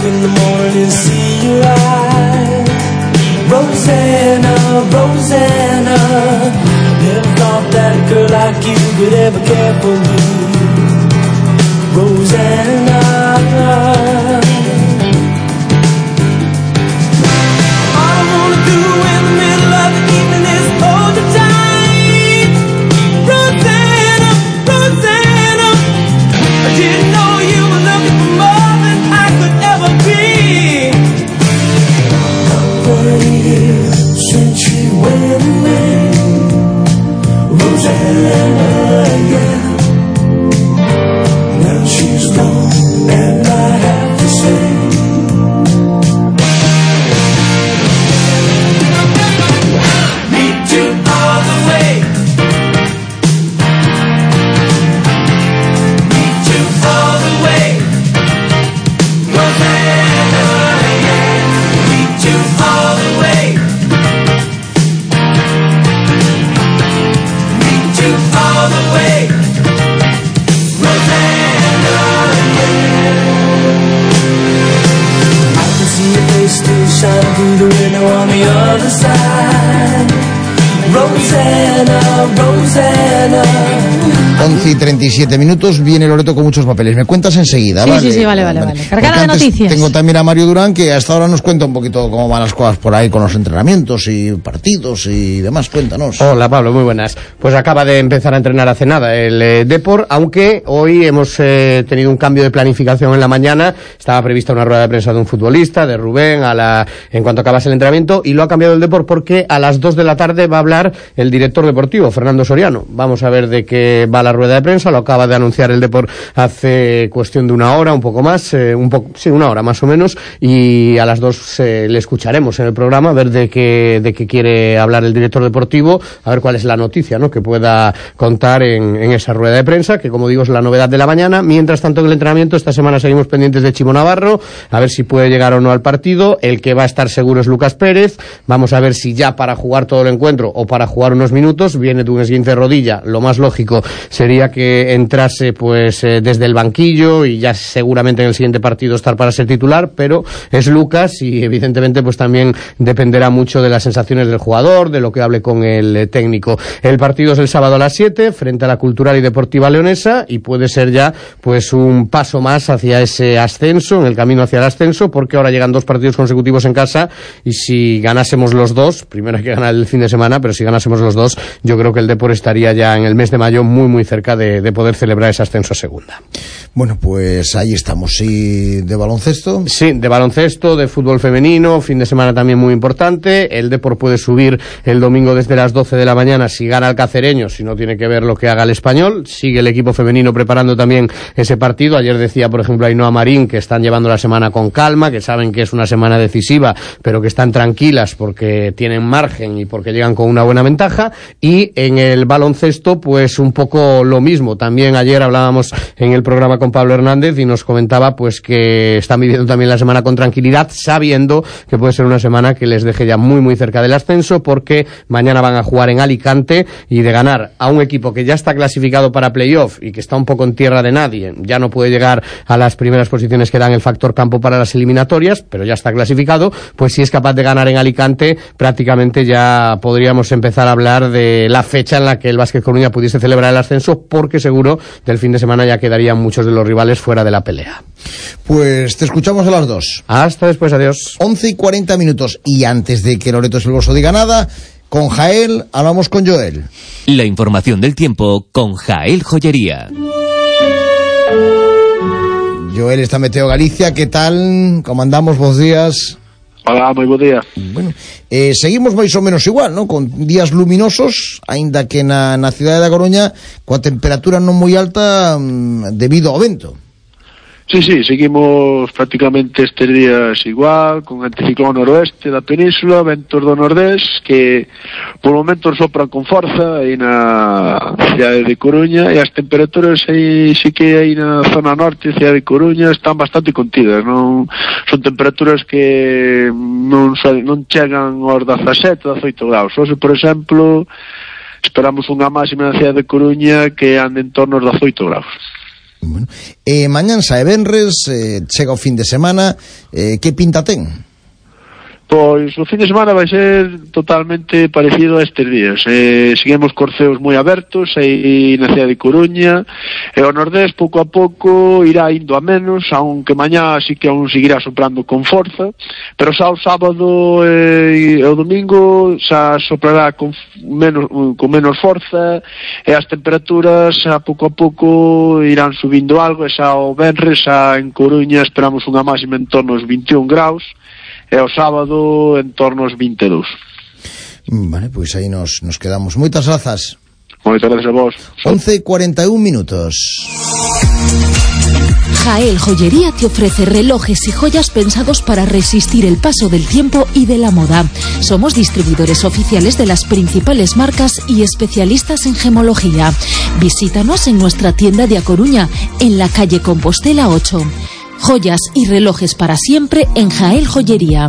in the morning and see your eyes. Rosanna, Rosanna, never thought that a girl like you could ever care for me. Rosanna. once y treinta y siete minutos, viene Loreto con muchos papeles. Me cuentas enseguida, sí, ¿vale? Sí, sí, vale, vale, vale. Cargada de noticias. Tengo también a Mario Durán, que hasta ahora nos cuenta un poquito cómo van las cosas por ahí con los entrenamientos y partidos y demás. Cuéntanos. Hola, Pablo, muy buenas. Pues acaba de empezar a entrenar hace nada el eh, Depor, aunque hoy hemos eh, tenido un cambio de planificación en la mañana. Estaba prevista una rueda de prensa de un futbolista, de Rubén, a la en cuanto acabase el entrenamiento, y lo ha cambiado el Depor porque a las dos de la tarde va a hablar el director deportivo, Fernando Soriano. Vamos a ver de qué va la rueda de prensa. Lo acaba de anunciar el Depor hace cuestión de una hora, un poco más, eh, un poco, sí, una hora más o menos, y a las dos eh, le escucharemos en el programa a ver de qué, de qué quiere hablar el director deportivo, a ver cuál es la noticia, ¿no?, que pueda contar en, en esa rueda de prensa, que como digo es la novedad de la mañana. Mientras tanto, en el entrenamiento esta semana seguimos pendientes de Chimo Navarro, a ver si puede llegar o no al partido. El que va a estar seguro es Lucas Pérez. Vamos a ver si ya para jugar todo el encuentro o para jugar unos minutos. Viene de un esguince de rodilla, lo más lógico sería que entrase pues eh, desde el banquillo y ya seguramente en el siguiente partido estar para ser titular, pero es Lucas y evidentemente pues también dependerá mucho de las sensaciones del jugador, de lo que hable con el eh, técnico. El partido es el sábado a las siete frente a la Cultural y Deportiva Leonesa y puede ser ya pues un paso más hacia ese ascenso, en el camino hacia el ascenso, porque ahora llegan dos partidos consecutivos en casa y si ganásemos los dos, primero hay que ganar el fin de semana, pero si ganásemos los dos, yo creo que el Depor estaría ya en el mes de mayo muy muy cerca de, de poder celebrar ese ascenso a segunda. Bueno, pues ahí estamos. ¿Y de baloncesto? Sí, de baloncesto, de fútbol femenino, fin de semana también muy importante. El Depor puede subir el domingo desde las doce de la mañana si gana el Cacereño, si no tiene que ver lo que haga el Español. Sigue el equipo femenino preparando también ese partido. Ayer decía, por ejemplo, Ainhoa Marín que están llevando la semana con calma, que saben que es una semana decisiva, pero que están tranquilas porque tienen margen y porque llegan con una buena ventaja. Y en el baloncesto, pues un poco lo mismo. También ayer hablábamos en el programa con Pablo Hernández y nos comentaba pues que están viviendo también la semana con tranquilidad, sabiendo que puede ser una semana que les deje ya muy muy cerca del ascenso, porque mañana van a jugar en Alicante y de ganar a un equipo que ya está clasificado para playoff y que está un poco en tierra de nadie, ya no puede llegar a las primeras posiciones que dan el factor campo para las eliminatorias, pero ya está clasificado, pues si es capaz de ganar en Alicante, prácticamente ya podríamos empezar a hablar de la fecha en la que el Básquet Coruña pudiese celebrar el ascenso, porque seguro del fin de semana ya quedarían muchos de los rivales fuera de la pelea. Pues te escuchamos a las dos. Hasta después, adiós. once y cuarenta minutos, y antes de que Loreto Silvoso diga nada, con Jael hablamos con Joel. La información del tiempo con Jael Joyería. Joel está en Meteo Galicia, ¿qué tal? ¿Cómo andamos? Buenos días. Hola, moi bo día. Bueno, eh, seguimos máis ou menos igual, ¿no? Con días luminosos, aínda que na, na cidade da Coruña coa temperatura non moi alta mm, debido ao vento. Sí, sí, seguimos prácticamente estes días igual, con anticiclón noroeste da península, ventos do nordés que por momentos sopran con forza aí na cidade de Coruña, e as temperaturas aí sí que aí na zona norte, cidade de Coruña, están bastante contidas, non son temperaturas que non, non chegan aos dezasete, dezoito graus. Hoxe, por exemplo, esperamos unha máxima na cidade de Coruña que ande en torno aos dezoito graus. Bueno, eh, mañán sae venres, eh, chega o fin de semana, eh, que pinta ten? Pois o fin de semana vai ser totalmente parecido a estes días. Eh, seguimos corceos moi abertos aí na cidade de Coruña, e o Nordés pouco a pouco irá indo a menos, aunque mañá sí que aún seguirá soprando con forza, pero xa o sábado eh, e o domingo xa soprará con menos, con menos forza, e as temperaturas xa pouco a pouco irán subindo algo, e xa o venres xa en Coruña esperamos unha máxima en torno aos vinte e un graus, e o sábado en torno aos vinte e dous. Vale, pois aí nos, nos quedamos. Moitas grazas. Moitas grazas a vos. once e cuarenta e un minutos. Jael Joyería te ofrece relojes y joyas pensados para resistir el paso del tiempo y de la moda. Somos distribuidores oficiales de las principales marcas y especialistas en gemología. Visítanos en nuestra tienda de A Coruña, en la calle Compostela ocho. Joyas y relojes para siempre en Jael Joyería.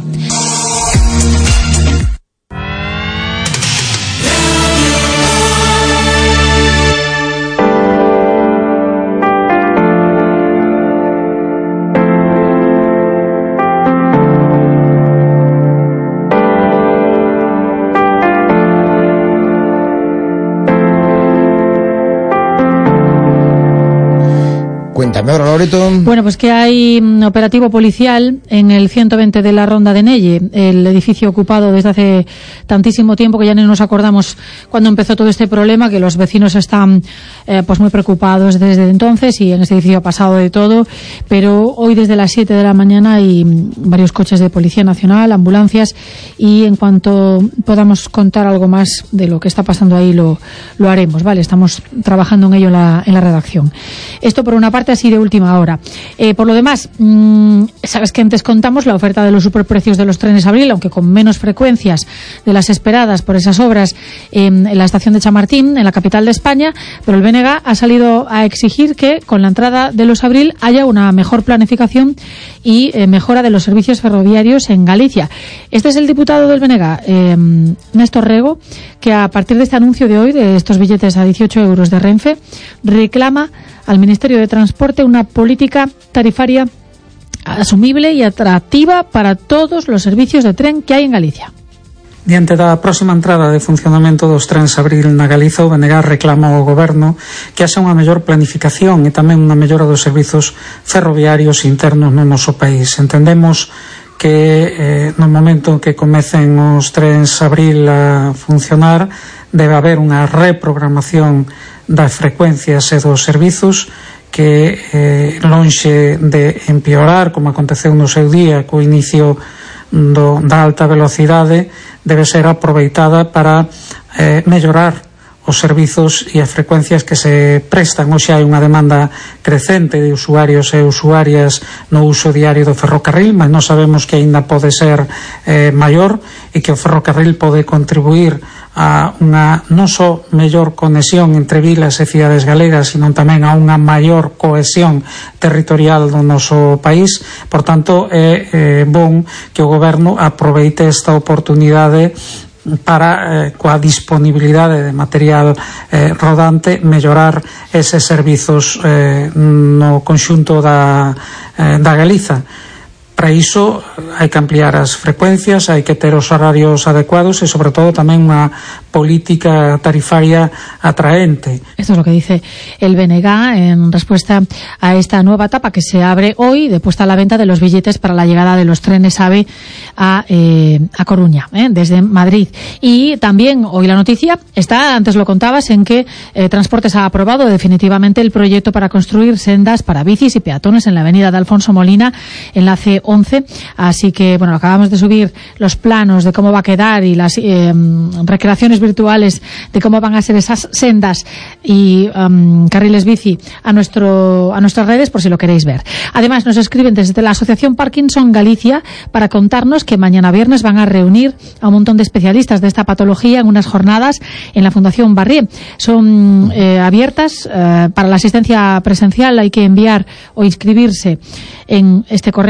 Cuéntame ahora, Loreto. Bueno, pues que hay un operativo policial en el ciento veinte de la Ronda de Nelle, el edificio ocupado desde hace tantísimo tiempo que ya no nos acordamos cuando empezó todo este problema, que los vecinos están eh, pues muy preocupados desde entonces, y en este edificio ha pasado de todo, pero hoy desde las siete de la mañana hay varios coches de Policía Nacional, ambulancias, y en cuanto podamos contar algo más de lo que está pasando ahí lo, lo haremos, ¿vale? Estamos trabajando en ello en la, en la redacción. Esto por una parte así de última hora. Eh, por lo demás, mmm, sabes que antes contamos la oferta de los superprecios de los trenes Abril, aunque con menos frecuencias de las esperadas por esas obras eh, en la estación de Chamartín, en la capital de España, pero el B N G ha salido a exigir que con la entrada de los Abril haya una mejor planificación y eh, mejora de los servicios ferroviarios en Galicia. Este es el diputado del B N G, eh, Néstor Rego, que a partir de este anuncio de hoy, de estos billetes a dieciocho euros de Renfe, reclama al Ministerio de Transporte una política tarifaria asumible y atractiva para todos los servicios de tren que hay en Galicia. Diante da próxima entrada de funcionamento dos trens Abril na Galiza, o B N G reclama ao Goberno que haxa unha mellor planificación e tamén unha mellora dos servizos ferroviarios internos no noso país. Entendemos que eh, no momento en que comecen os trens Abril a funcionar debe haber unha reprogramación das frecuencias e dos servizos que eh, lonxe de empeorar, como aconteceu no seu día co inicio do, da alta velocidade, debe ser aproveitada para eh, mellorar os servizos e as frecuencias que se prestan. Hoxe hai unha demanda crecente de usuarios e usuarias no uso diario do ferrocarril, mas non sabemos que aínda pode ser eh, maior, e que o ferrocarril pode contribuir a unha non só mellor conexión entre vilas e cidades galegas, sino tamén a unha maior cohesión territorial do noso país. Por tanto, é eh, bon que o Goberno aproveite esta oportunidade para, eh, coa disponibilidade de material eh, rodante, mellorar eses servizos eh, no conxunto da, eh, da Galiza. Para iso hai que ampliar as frecuencias, hai que ter os horarios adecuados e, sobre todo, tamén unha política tarifaria atraente. Esto es lo que dice el B N G en respuesta a esta nueva etapa que se abre hoy de puesta a la venta de los billetes para la llegada de los trenes AVE a, eh, a Coruña, eh, desde Madrid. Y también hoy la noticia está, antes lo contabas, en que eh, Transportes ha aprobado definitivamente el proyecto para construir sendas para bicis y peatones en la avenida de Alfonso Molina, en la C once, así que bueno, acabamos de subir los planos de cómo va a quedar y las eh, recreaciones virtuales de cómo van a ser esas sendas y um, carriles bici a nuestro a nuestras redes, por si lo queréis ver. Además, nos escriben desde la Asociación Parkinson Galicia para contarnos que mañana viernes van a reunir a un montón de especialistas de esta patología en unas jornadas en la Fundación Barrié. Son eh, abiertas eh, para la asistencia presencial. Hay que enviar o inscribirse en este correo electrónico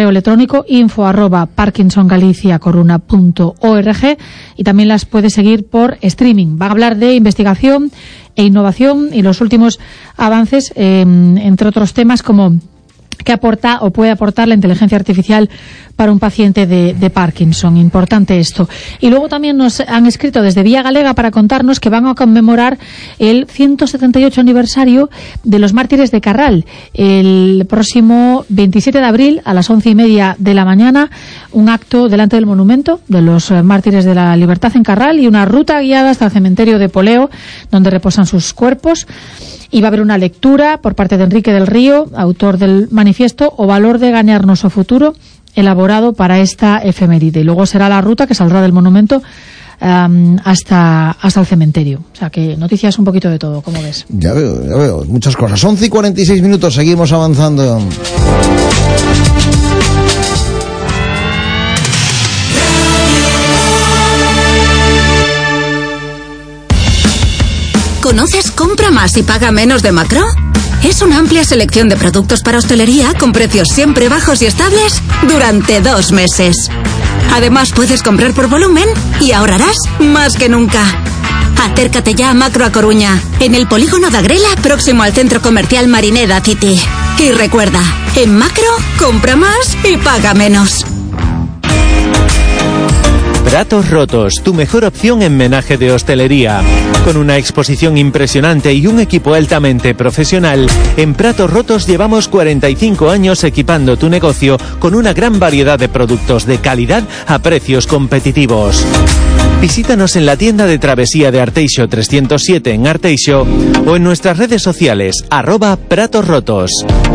electrónico info arroba parkinsongaliciacoruna.org y también las puedes seguir por streaming. Van a hablar de investigación e innovación y los últimos avances, eh, entre otros temas como qué aporta o puede aportar la inteligencia artificial para un paciente de, de Parkinson. Importante esto. Y luego también nos han escrito desde Vía Galega para contarnos que van a conmemorar el ciento setenta y ocho aniversario de los mártires de Carral. El próximo veintisiete de abril a las once y media de la mañana, un acto delante del monumento de los mártires de la libertad en Carral y una ruta guiada hasta el cementerio de Poleo, donde reposan sus cuerpos. Y va a haber una lectura por parte de Enrique del Río, autor del manifiesto O valor de gañarnos o futuro, elaborado para esta efeméride. Y luego será la ruta que saldrá del monumento um, hasta, hasta el cementerio. O sea que noticias un poquito de todo, ¿cómo ves? Ya veo, ya veo, muchas cosas. once y cuarenta y seis minutos, seguimos avanzando. ¿Conoces Compra Más y Paga Menos de Macro? Es una amplia selección de productos para hostelería con precios siempre bajos y estables durante dos meses. Además, puedes comprar por volumen y ahorrarás más que nunca. Acércate ya a Macro a Coruña, en el polígono de Agrela, próximo al centro comercial Marineda City. Y recuerda, en Macro, compra más y paga menos. Pratos Rotos, tu mejor opción en menaje de hostelería. Con una exposición impresionante y un equipo altamente profesional, en Pratos Rotos llevamos cuarenta y cinco años equipando tu negocio con una gran variedad de productos de calidad a precios competitivos. Visítanos en la tienda de travesía de Arteixo trescientos siete en Arteixo o en nuestras redes sociales, arroba Pratos Rotos.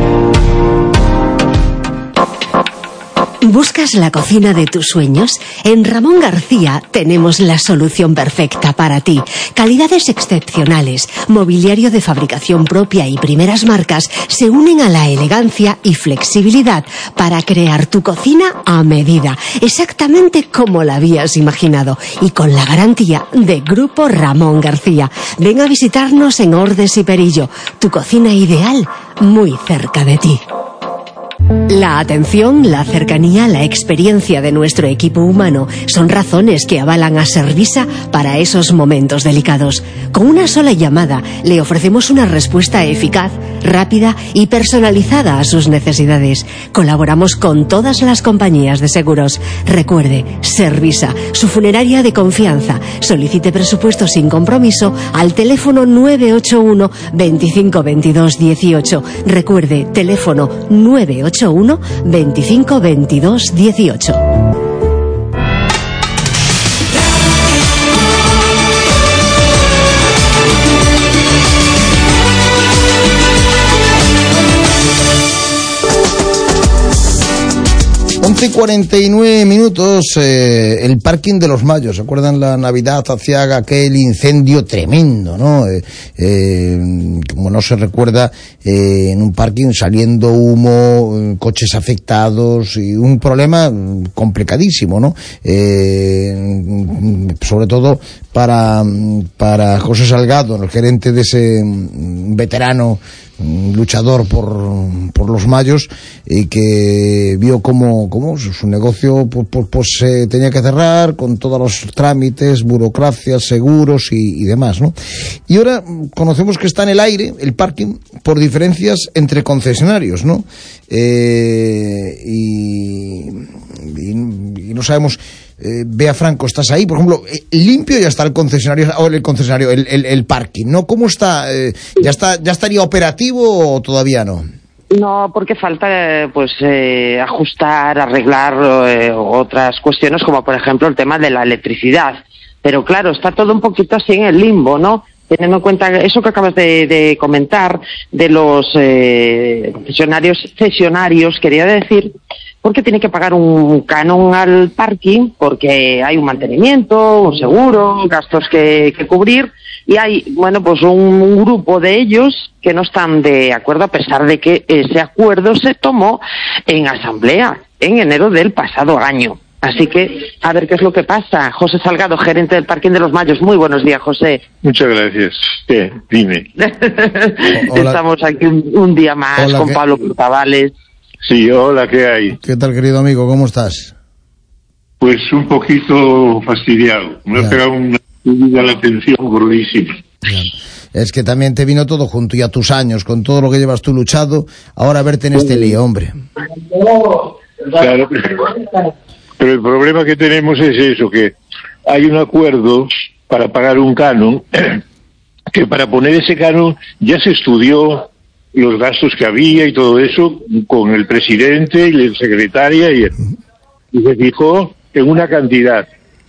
¿Buscas la cocina de tus sueños? En Ramón García tenemos la solución perfecta para ti. Calidades excepcionales, mobiliario de fabricación propia y primeras marcas se unen a la elegancia y flexibilidad para crear tu cocina a medida, exactamente como la habías imaginado y con la garantía de Grupo Ramón García. Ven a visitarnos en Ordes y Perillo, tu cocina ideal muy cerca de ti. La atención, la cercanía, la experiencia de nuestro equipo humano son razones que avalan a Servisa para esos momentos delicados. Con una sola llamada le ofrecemos una respuesta eficaz, rápida y personalizada a sus necesidades. Colaboramos con todas las compañías de seguros. Recuerde, Servisa, su funeraria de confianza. Solicite presupuesto sin compromiso al teléfono nueve ocho uno, veinticinco veintidós dieciocho. Recuerde, teléfono nueve ocho uno, veinticinco veintidós dieciocho. once y cuarenta y nueve minutos, eh, el parking de los Mayos. ¿Se acuerdan la Navidad hacia aquel incendio tremendo, no? Eh, eh, como no se recuerda, eh, en un parking saliendo humo, coches afectados y un problema complicadísimo, ¿no? Eh, sobre todo para, para José Salgado, el gerente de ese veterano luchador por, por los Mayos, y que vio cómo, cómo su negocio pues, pues, pues se tenía que cerrar con todos los trámites, burocracias, seguros y, y demás, ¿no? Y ahora conocemos que está en el aire el parking por diferencias entre concesionarios, ¿no? Eh, y, y, y no sabemos. Eh, Bea Franco, estás ahí, por ejemplo, eh, limpio ya está el concesionario, o el concesionario, el, el, el parking, ¿no? ¿Cómo está? Eh, ¿Ya está, ya estaría operativo o todavía no? No, porque falta pues eh, ajustar, arreglar eh, otras cuestiones, como por ejemplo el tema de la electricidad. Pero claro, está todo un poquito así en el limbo, ¿no? Teniendo en cuenta eso que acabas de, de comentar de los eh, concesionarios cesionarios, quería decir, porque tiene que pagar un canon al parking, porque hay un mantenimiento, un seguro, gastos que, que cubrir, y hay, bueno, pues un, un grupo de ellos que no están de acuerdo, a pesar de que ese acuerdo se tomó en asamblea en enero del pasado año. Así que, a ver qué es lo que pasa. José Salgado, gerente del Parking de los Mayos. Muy buenos días, José. Muchas gracias. ¿Qué? Dime. Estamos aquí un, un día más. Hola, con ¿qué? Pablo Portavales. Sí, hola, ¿qué hay? ¿Qué tal, querido amigo? ¿Cómo estás? Pues un poquito fastidiado. Me ha pegado una subida a la atención gordísima. Bien. Es que también te vino todo junto y a tus años, con todo lo que llevas tú luchado, ahora verte en este lío, hombre. Claro, pero el problema que tenemos es eso, que hay un acuerdo para pagar un canon, que para poner ese canon ya se estudió los gastos que había y todo eso con el presidente y la secretaria y, y se fijó en una cantidad.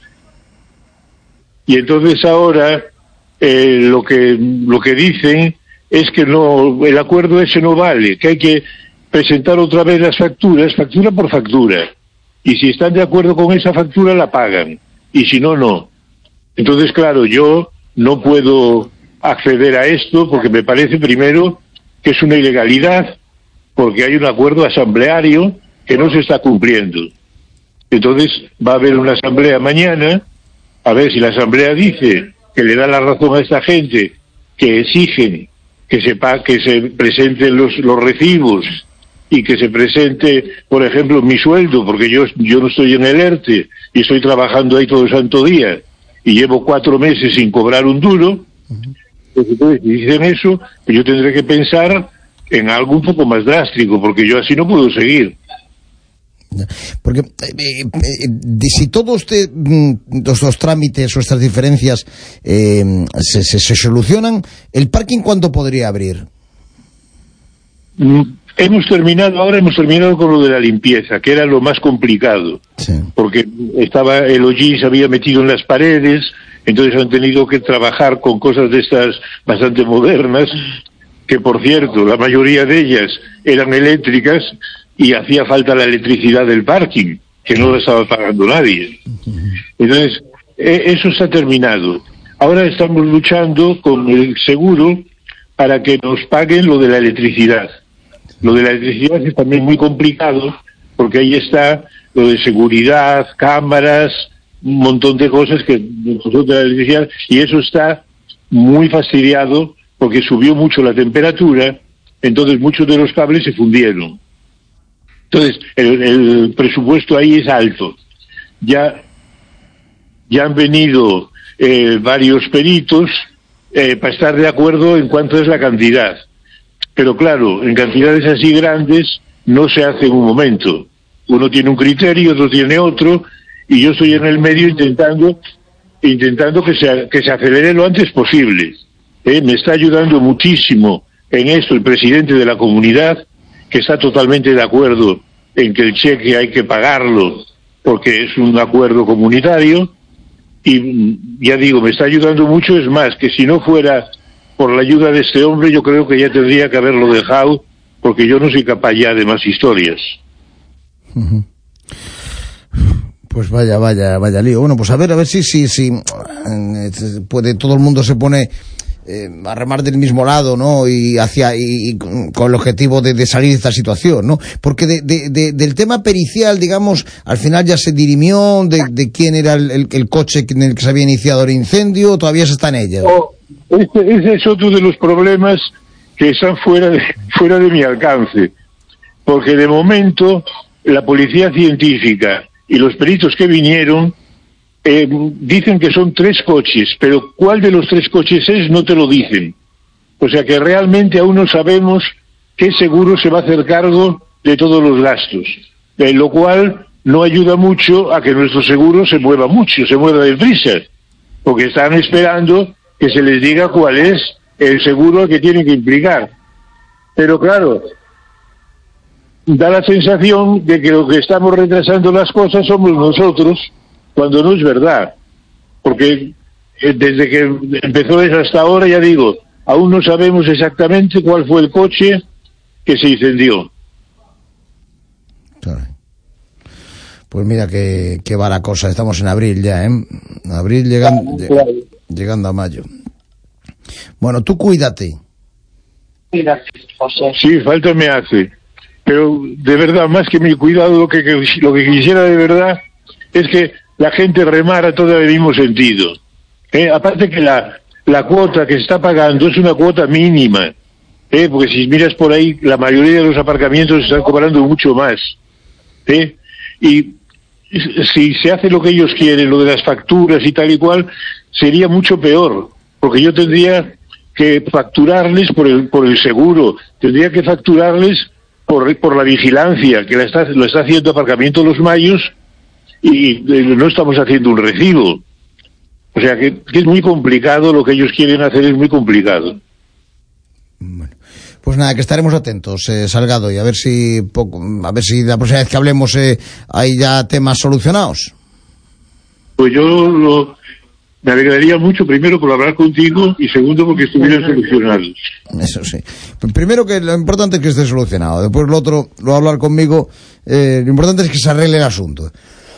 Y entonces ahora eh, lo que lo que dicen es que no, el acuerdo ese no vale, que hay que presentar otra vez las facturas, factura por factura, y si están de acuerdo con esa factura la pagan, y si no, no. Entonces, claro, yo no puedo acceder a esto porque me parece primero que es una ilegalidad, porque hay un acuerdo asambleario que no se está cumpliendo. Entonces va a haber una asamblea mañana, a ver si la asamblea dice que le da la razón a esta gente, que exigen que se, pa que se presenten los, los recibos y que se presente, por ejemplo, mi sueldo, porque yo, yo no estoy en el ERTE y estoy trabajando ahí todo el santo día y llevo cuatro meses sin cobrar un duro. Entonces, si dicen eso, pues yo tendré que pensar en algo un poco más drástico, porque yo así no puedo seguir. Porque eh, eh, si todos este, los trámites o estas diferencias eh, se, se, se solucionan, ¿el parking cuándo podría abrir? Mm, hemos terminado, ahora hemos terminado con lo de la limpieza, que era lo más complicado, sí. Porque estaba el hollín se había metido en las paredes, entonces han tenido que trabajar con cosas de estas bastante modernas, que por cierto, la mayoría de ellas eran eléctricas y hacía falta la electricidad del parking, que no lo estaba pagando nadie. Entonces, eh, eso está terminado. Ahora estamos luchando con el seguro para que nos paguen lo de la electricidad. Lo de la electricidad es también muy complicado, porque ahí está lo de seguridad, cámaras, un montón de cosas que de la electricidad, y eso está muy fastidiado porque subió mucho la temperatura, entonces muchos de los cables se fundieron. Entonces el, el presupuesto ahí es alto. Ya ya han venido eh, varios peritos eh, para estar de acuerdo en cuánto es la cantidad, pero claro, en cantidades así grandes no se hace en un momento. Uno tiene un criterio, otro tiene otro, y yo estoy en el medio intentando intentando que se, que se acelere lo antes posible. ¿Eh? Me está ayudando muchísimo en esto el presidente de la comunidad, que está totalmente de acuerdo en que el cheque hay que pagarlo porque es un acuerdo comunitario, y ya digo, me está ayudando mucho. Es más, que si no fuera por la ayuda de este hombre, yo creo que ya tendría que haberlo dejado, porque yo no soy capaz ya de más historias. Uh-huh. Pues vaya, vaya, vaya lío. Bueno, pues a ver, a ver si, si, si puede, todo el mundo se pone eh, a remar del mismo lado, ¿no? Y hacia, y, y con el objetivo de, de salir de esta situación, ¿no? Porque de, de, de, del tema pericial, digamos, al final ya se dirimió de, de quién era el, el, el coche en el que se había iniciado el incendio, todavía se está en ella. Oh, ese, ese es otro de los problemas que están fuera de, fuera de mi alcance. Porque de momento, la policía científica y los peritos que vinieron eh, dicen que son tres coches, pero cuál de los tres coches es no te lo dicen. O sea que realmente aún no sabemos qué seguro se va a hacer cargo de todos los gastos, eh, lo cual no ayuda mucho a que nuestro seguro se mueva mucho, se mueva deprisa, porque están esperando que se les diga cuál es el seguro que tienen que implicar. Pero claro, da la sensación de que lo que estamos retrasando las cosas somos nosotros, cuando no es verdad. Porque desde que empezó eso hasta ahora, ya digo, aún no sabemos exactamente cuál fue el coche que se incendió. Pues mira que, que va la cosa, estamos en abril ya, ¿eh? Abril llegando, claro. llegando a mayo. Bueno, tú cuídate. Sí, falta me hace. Pero de verdad, más que mi cuidado, lo que, que lo que quisiera de verdad es que la gente remara todo en el mismo sentido. ¿Eh? Aparte que la, la cuota que se está pagando es una cuota mínima. ¿eh? Porque si miras por ahí, la mayoría de los aparcamientos están cobrando mucho más, ¿eh? Y si se hace lo que ellos quieren, lo de las facturas y tal y cual, sería mucho peor, porque yo tendría que facturarles por el por el seguro, tendría que facturarles por por la vigilancia, que la está, lo está haciendo Aparcamiento Los Mayos, y eh, no estamos haciendo un recibo. O sea que, que es muy complicado, lo que ellos quieren hacer es muy complicado. Bueno, pues nada, que estaremos atentos, eh, Salgado, y a ver si poco, a ver si la próxima vez que hablemos eh, hay ya temas solucionados. Pues yo lo, me alegraría mucho, primero por hablar contigo y segundo porque estuvieran solucionados. Eso sí. Primero, que lo importante es que esté solucionado. Después lo otro, lo va a hablar conmigo. Eh, lo importante es que se arregle el asunto.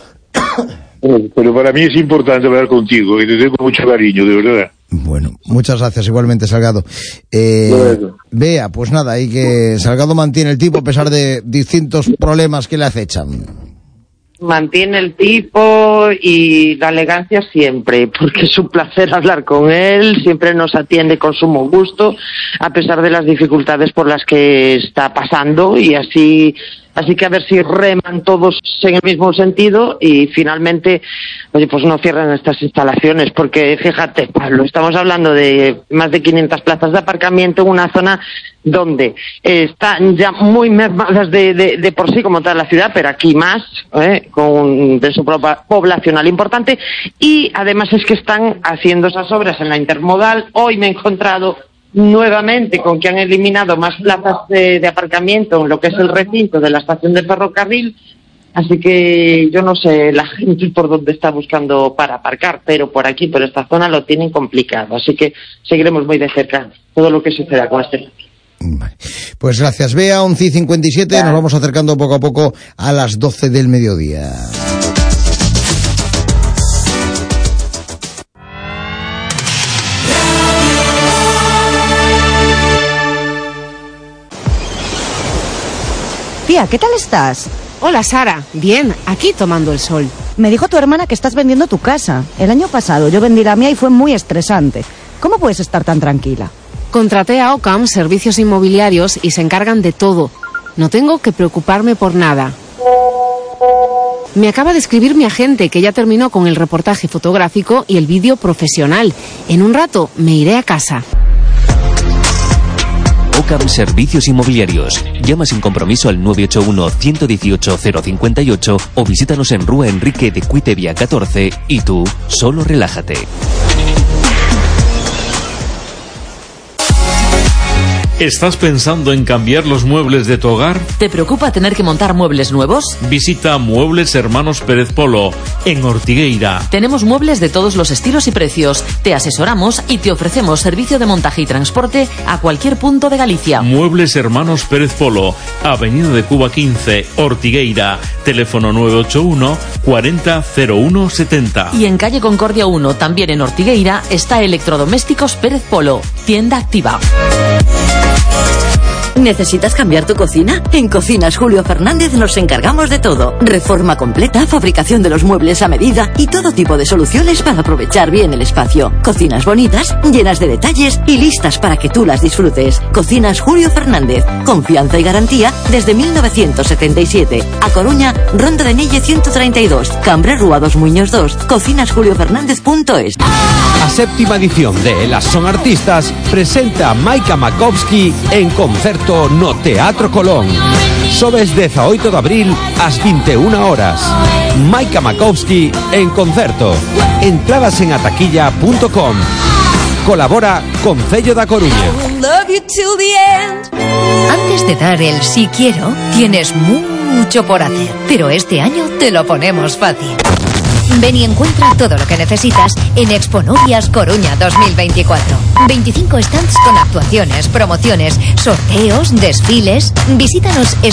Pero para mí es importante hablar contigo y te tengo mucho cariño, de verdad. Bueno, muchas gracias igualmente, Salgado. Eh, bueno. Bea, pues nada, y que Salgado mantiene el tipo a pesar de distintos problemas que le acechan. Mantiene el tipo y la elegancia siempre, porque es un placer hablar con él, siempre nos atiende con sumo gusto, a pesar de las dificultades por las que está pasando, y así así que a ver si reman todos en el mismo sentido y finalmente, oye, pues no cierran estas instalaciones, porque fíjate, Pablo, estamos hablando de más de quinientas plazas de aparcamiento en una zona donde están ya muy mermadas de, de, de por sí como toda la ciudad, pero aquí más, ¿eh? Con un denso poblacional importante, y además es que están haciendo esas obras en la intermodal. Hoy me he encontrado nuevamente con que han eliminado más plazas de, de aparcamiento en lo que es el recinto de la estación de ferrocarril, así que yo no sé la gente por dónde está buscando para aparcar, pero por aquí, por esta zona, lo tienen complicado, así que seguiremos muy de cerca todo lo que suceda con este. Vale. Pues gracias, Bea. Once y cincuenta y siete, ya. Nos vamos acercando poco a poco a las doce del mediodía. Tía, ¿qué tal estás? Hola, Sara. Bien, aquí tomando el sol. Me dijo tu hermana que estás vendiendo tu casa. El año pasado yo vendí la mía y fue muy estresante. ¿Cómo puedes estar tan tranquila? Contraté a Ocam Servicios Inmobiliarios y se encargan de todo. No tengo que preocuparme por nada. Me acaba de escribir mi agente, que ya terminó con el reportaje fotográfico y el vídeo profesional. En un rato me iré a casa. Ocam Servicios Inmobiliarios. Llama sin compromiso al nueve ocho uno, uno uno ocho, cero cinco ocho o visítanos en Rúa Enrique de Cuitevia catorce y tú solo relájate. ¿Estás pensando en cambiar los muebles de tu hogar? ¿Te preocupa tener que montar muebles nuevos? Visita Muebles Hermanos Pérez Polo, en Ortigueira. Tenemos muebles de todos los estilos y precios. Te asesoramos y te ofrecemos servicio de montaje y transporte a cualquier punto de Galicia. Muebles Hermanos Pérez Polo, Avenida de Cuba quince, Ortigueira. Teléfono nueve ocho uno, cuarenta, cero uno setenta. Y en calle Concordia uno, también en Ortigueira, está Electrodomésticos Pérez Polo, tienda activa. ¿Necesitas cambiar tu cocina? En Cocinas Julio Fernández nos encargamos de todo. Reforma completa, fabricación de los muebles a medida y todo tipo de soluciones para aprovechar bien el espacio. Cocinas bonitas, llenas de detalles y listas para que tú las disfrutes. Cocinas Julio Fernández. Confianza y garantía desde mil novecientos setenta y siete. A Coruña, Ronda de Nille ciento treinta y dos. Cambre Rúa dos Muñoz dos. cocinás julio fernández punto es. A séptima edición de Elas son Artistas presenta Maika Makowski en concerto no Teatro Colón. Sobes dezaoito de abril ás vinte e unha horas. Maika Makowski en concerto. Entradas en ataquilla punto com. Colabora Concello da Coruña. Antes de dar el sí quiero, tienes mucho por hacer, pero este año te lo ponemos fácil. Ven y encuentra todo lo que necesitas en Expo Novias Coruña dos mil veinticuatro. veinticinco stands con actuaciones, promociones, sorteos, desfiles. Visítanos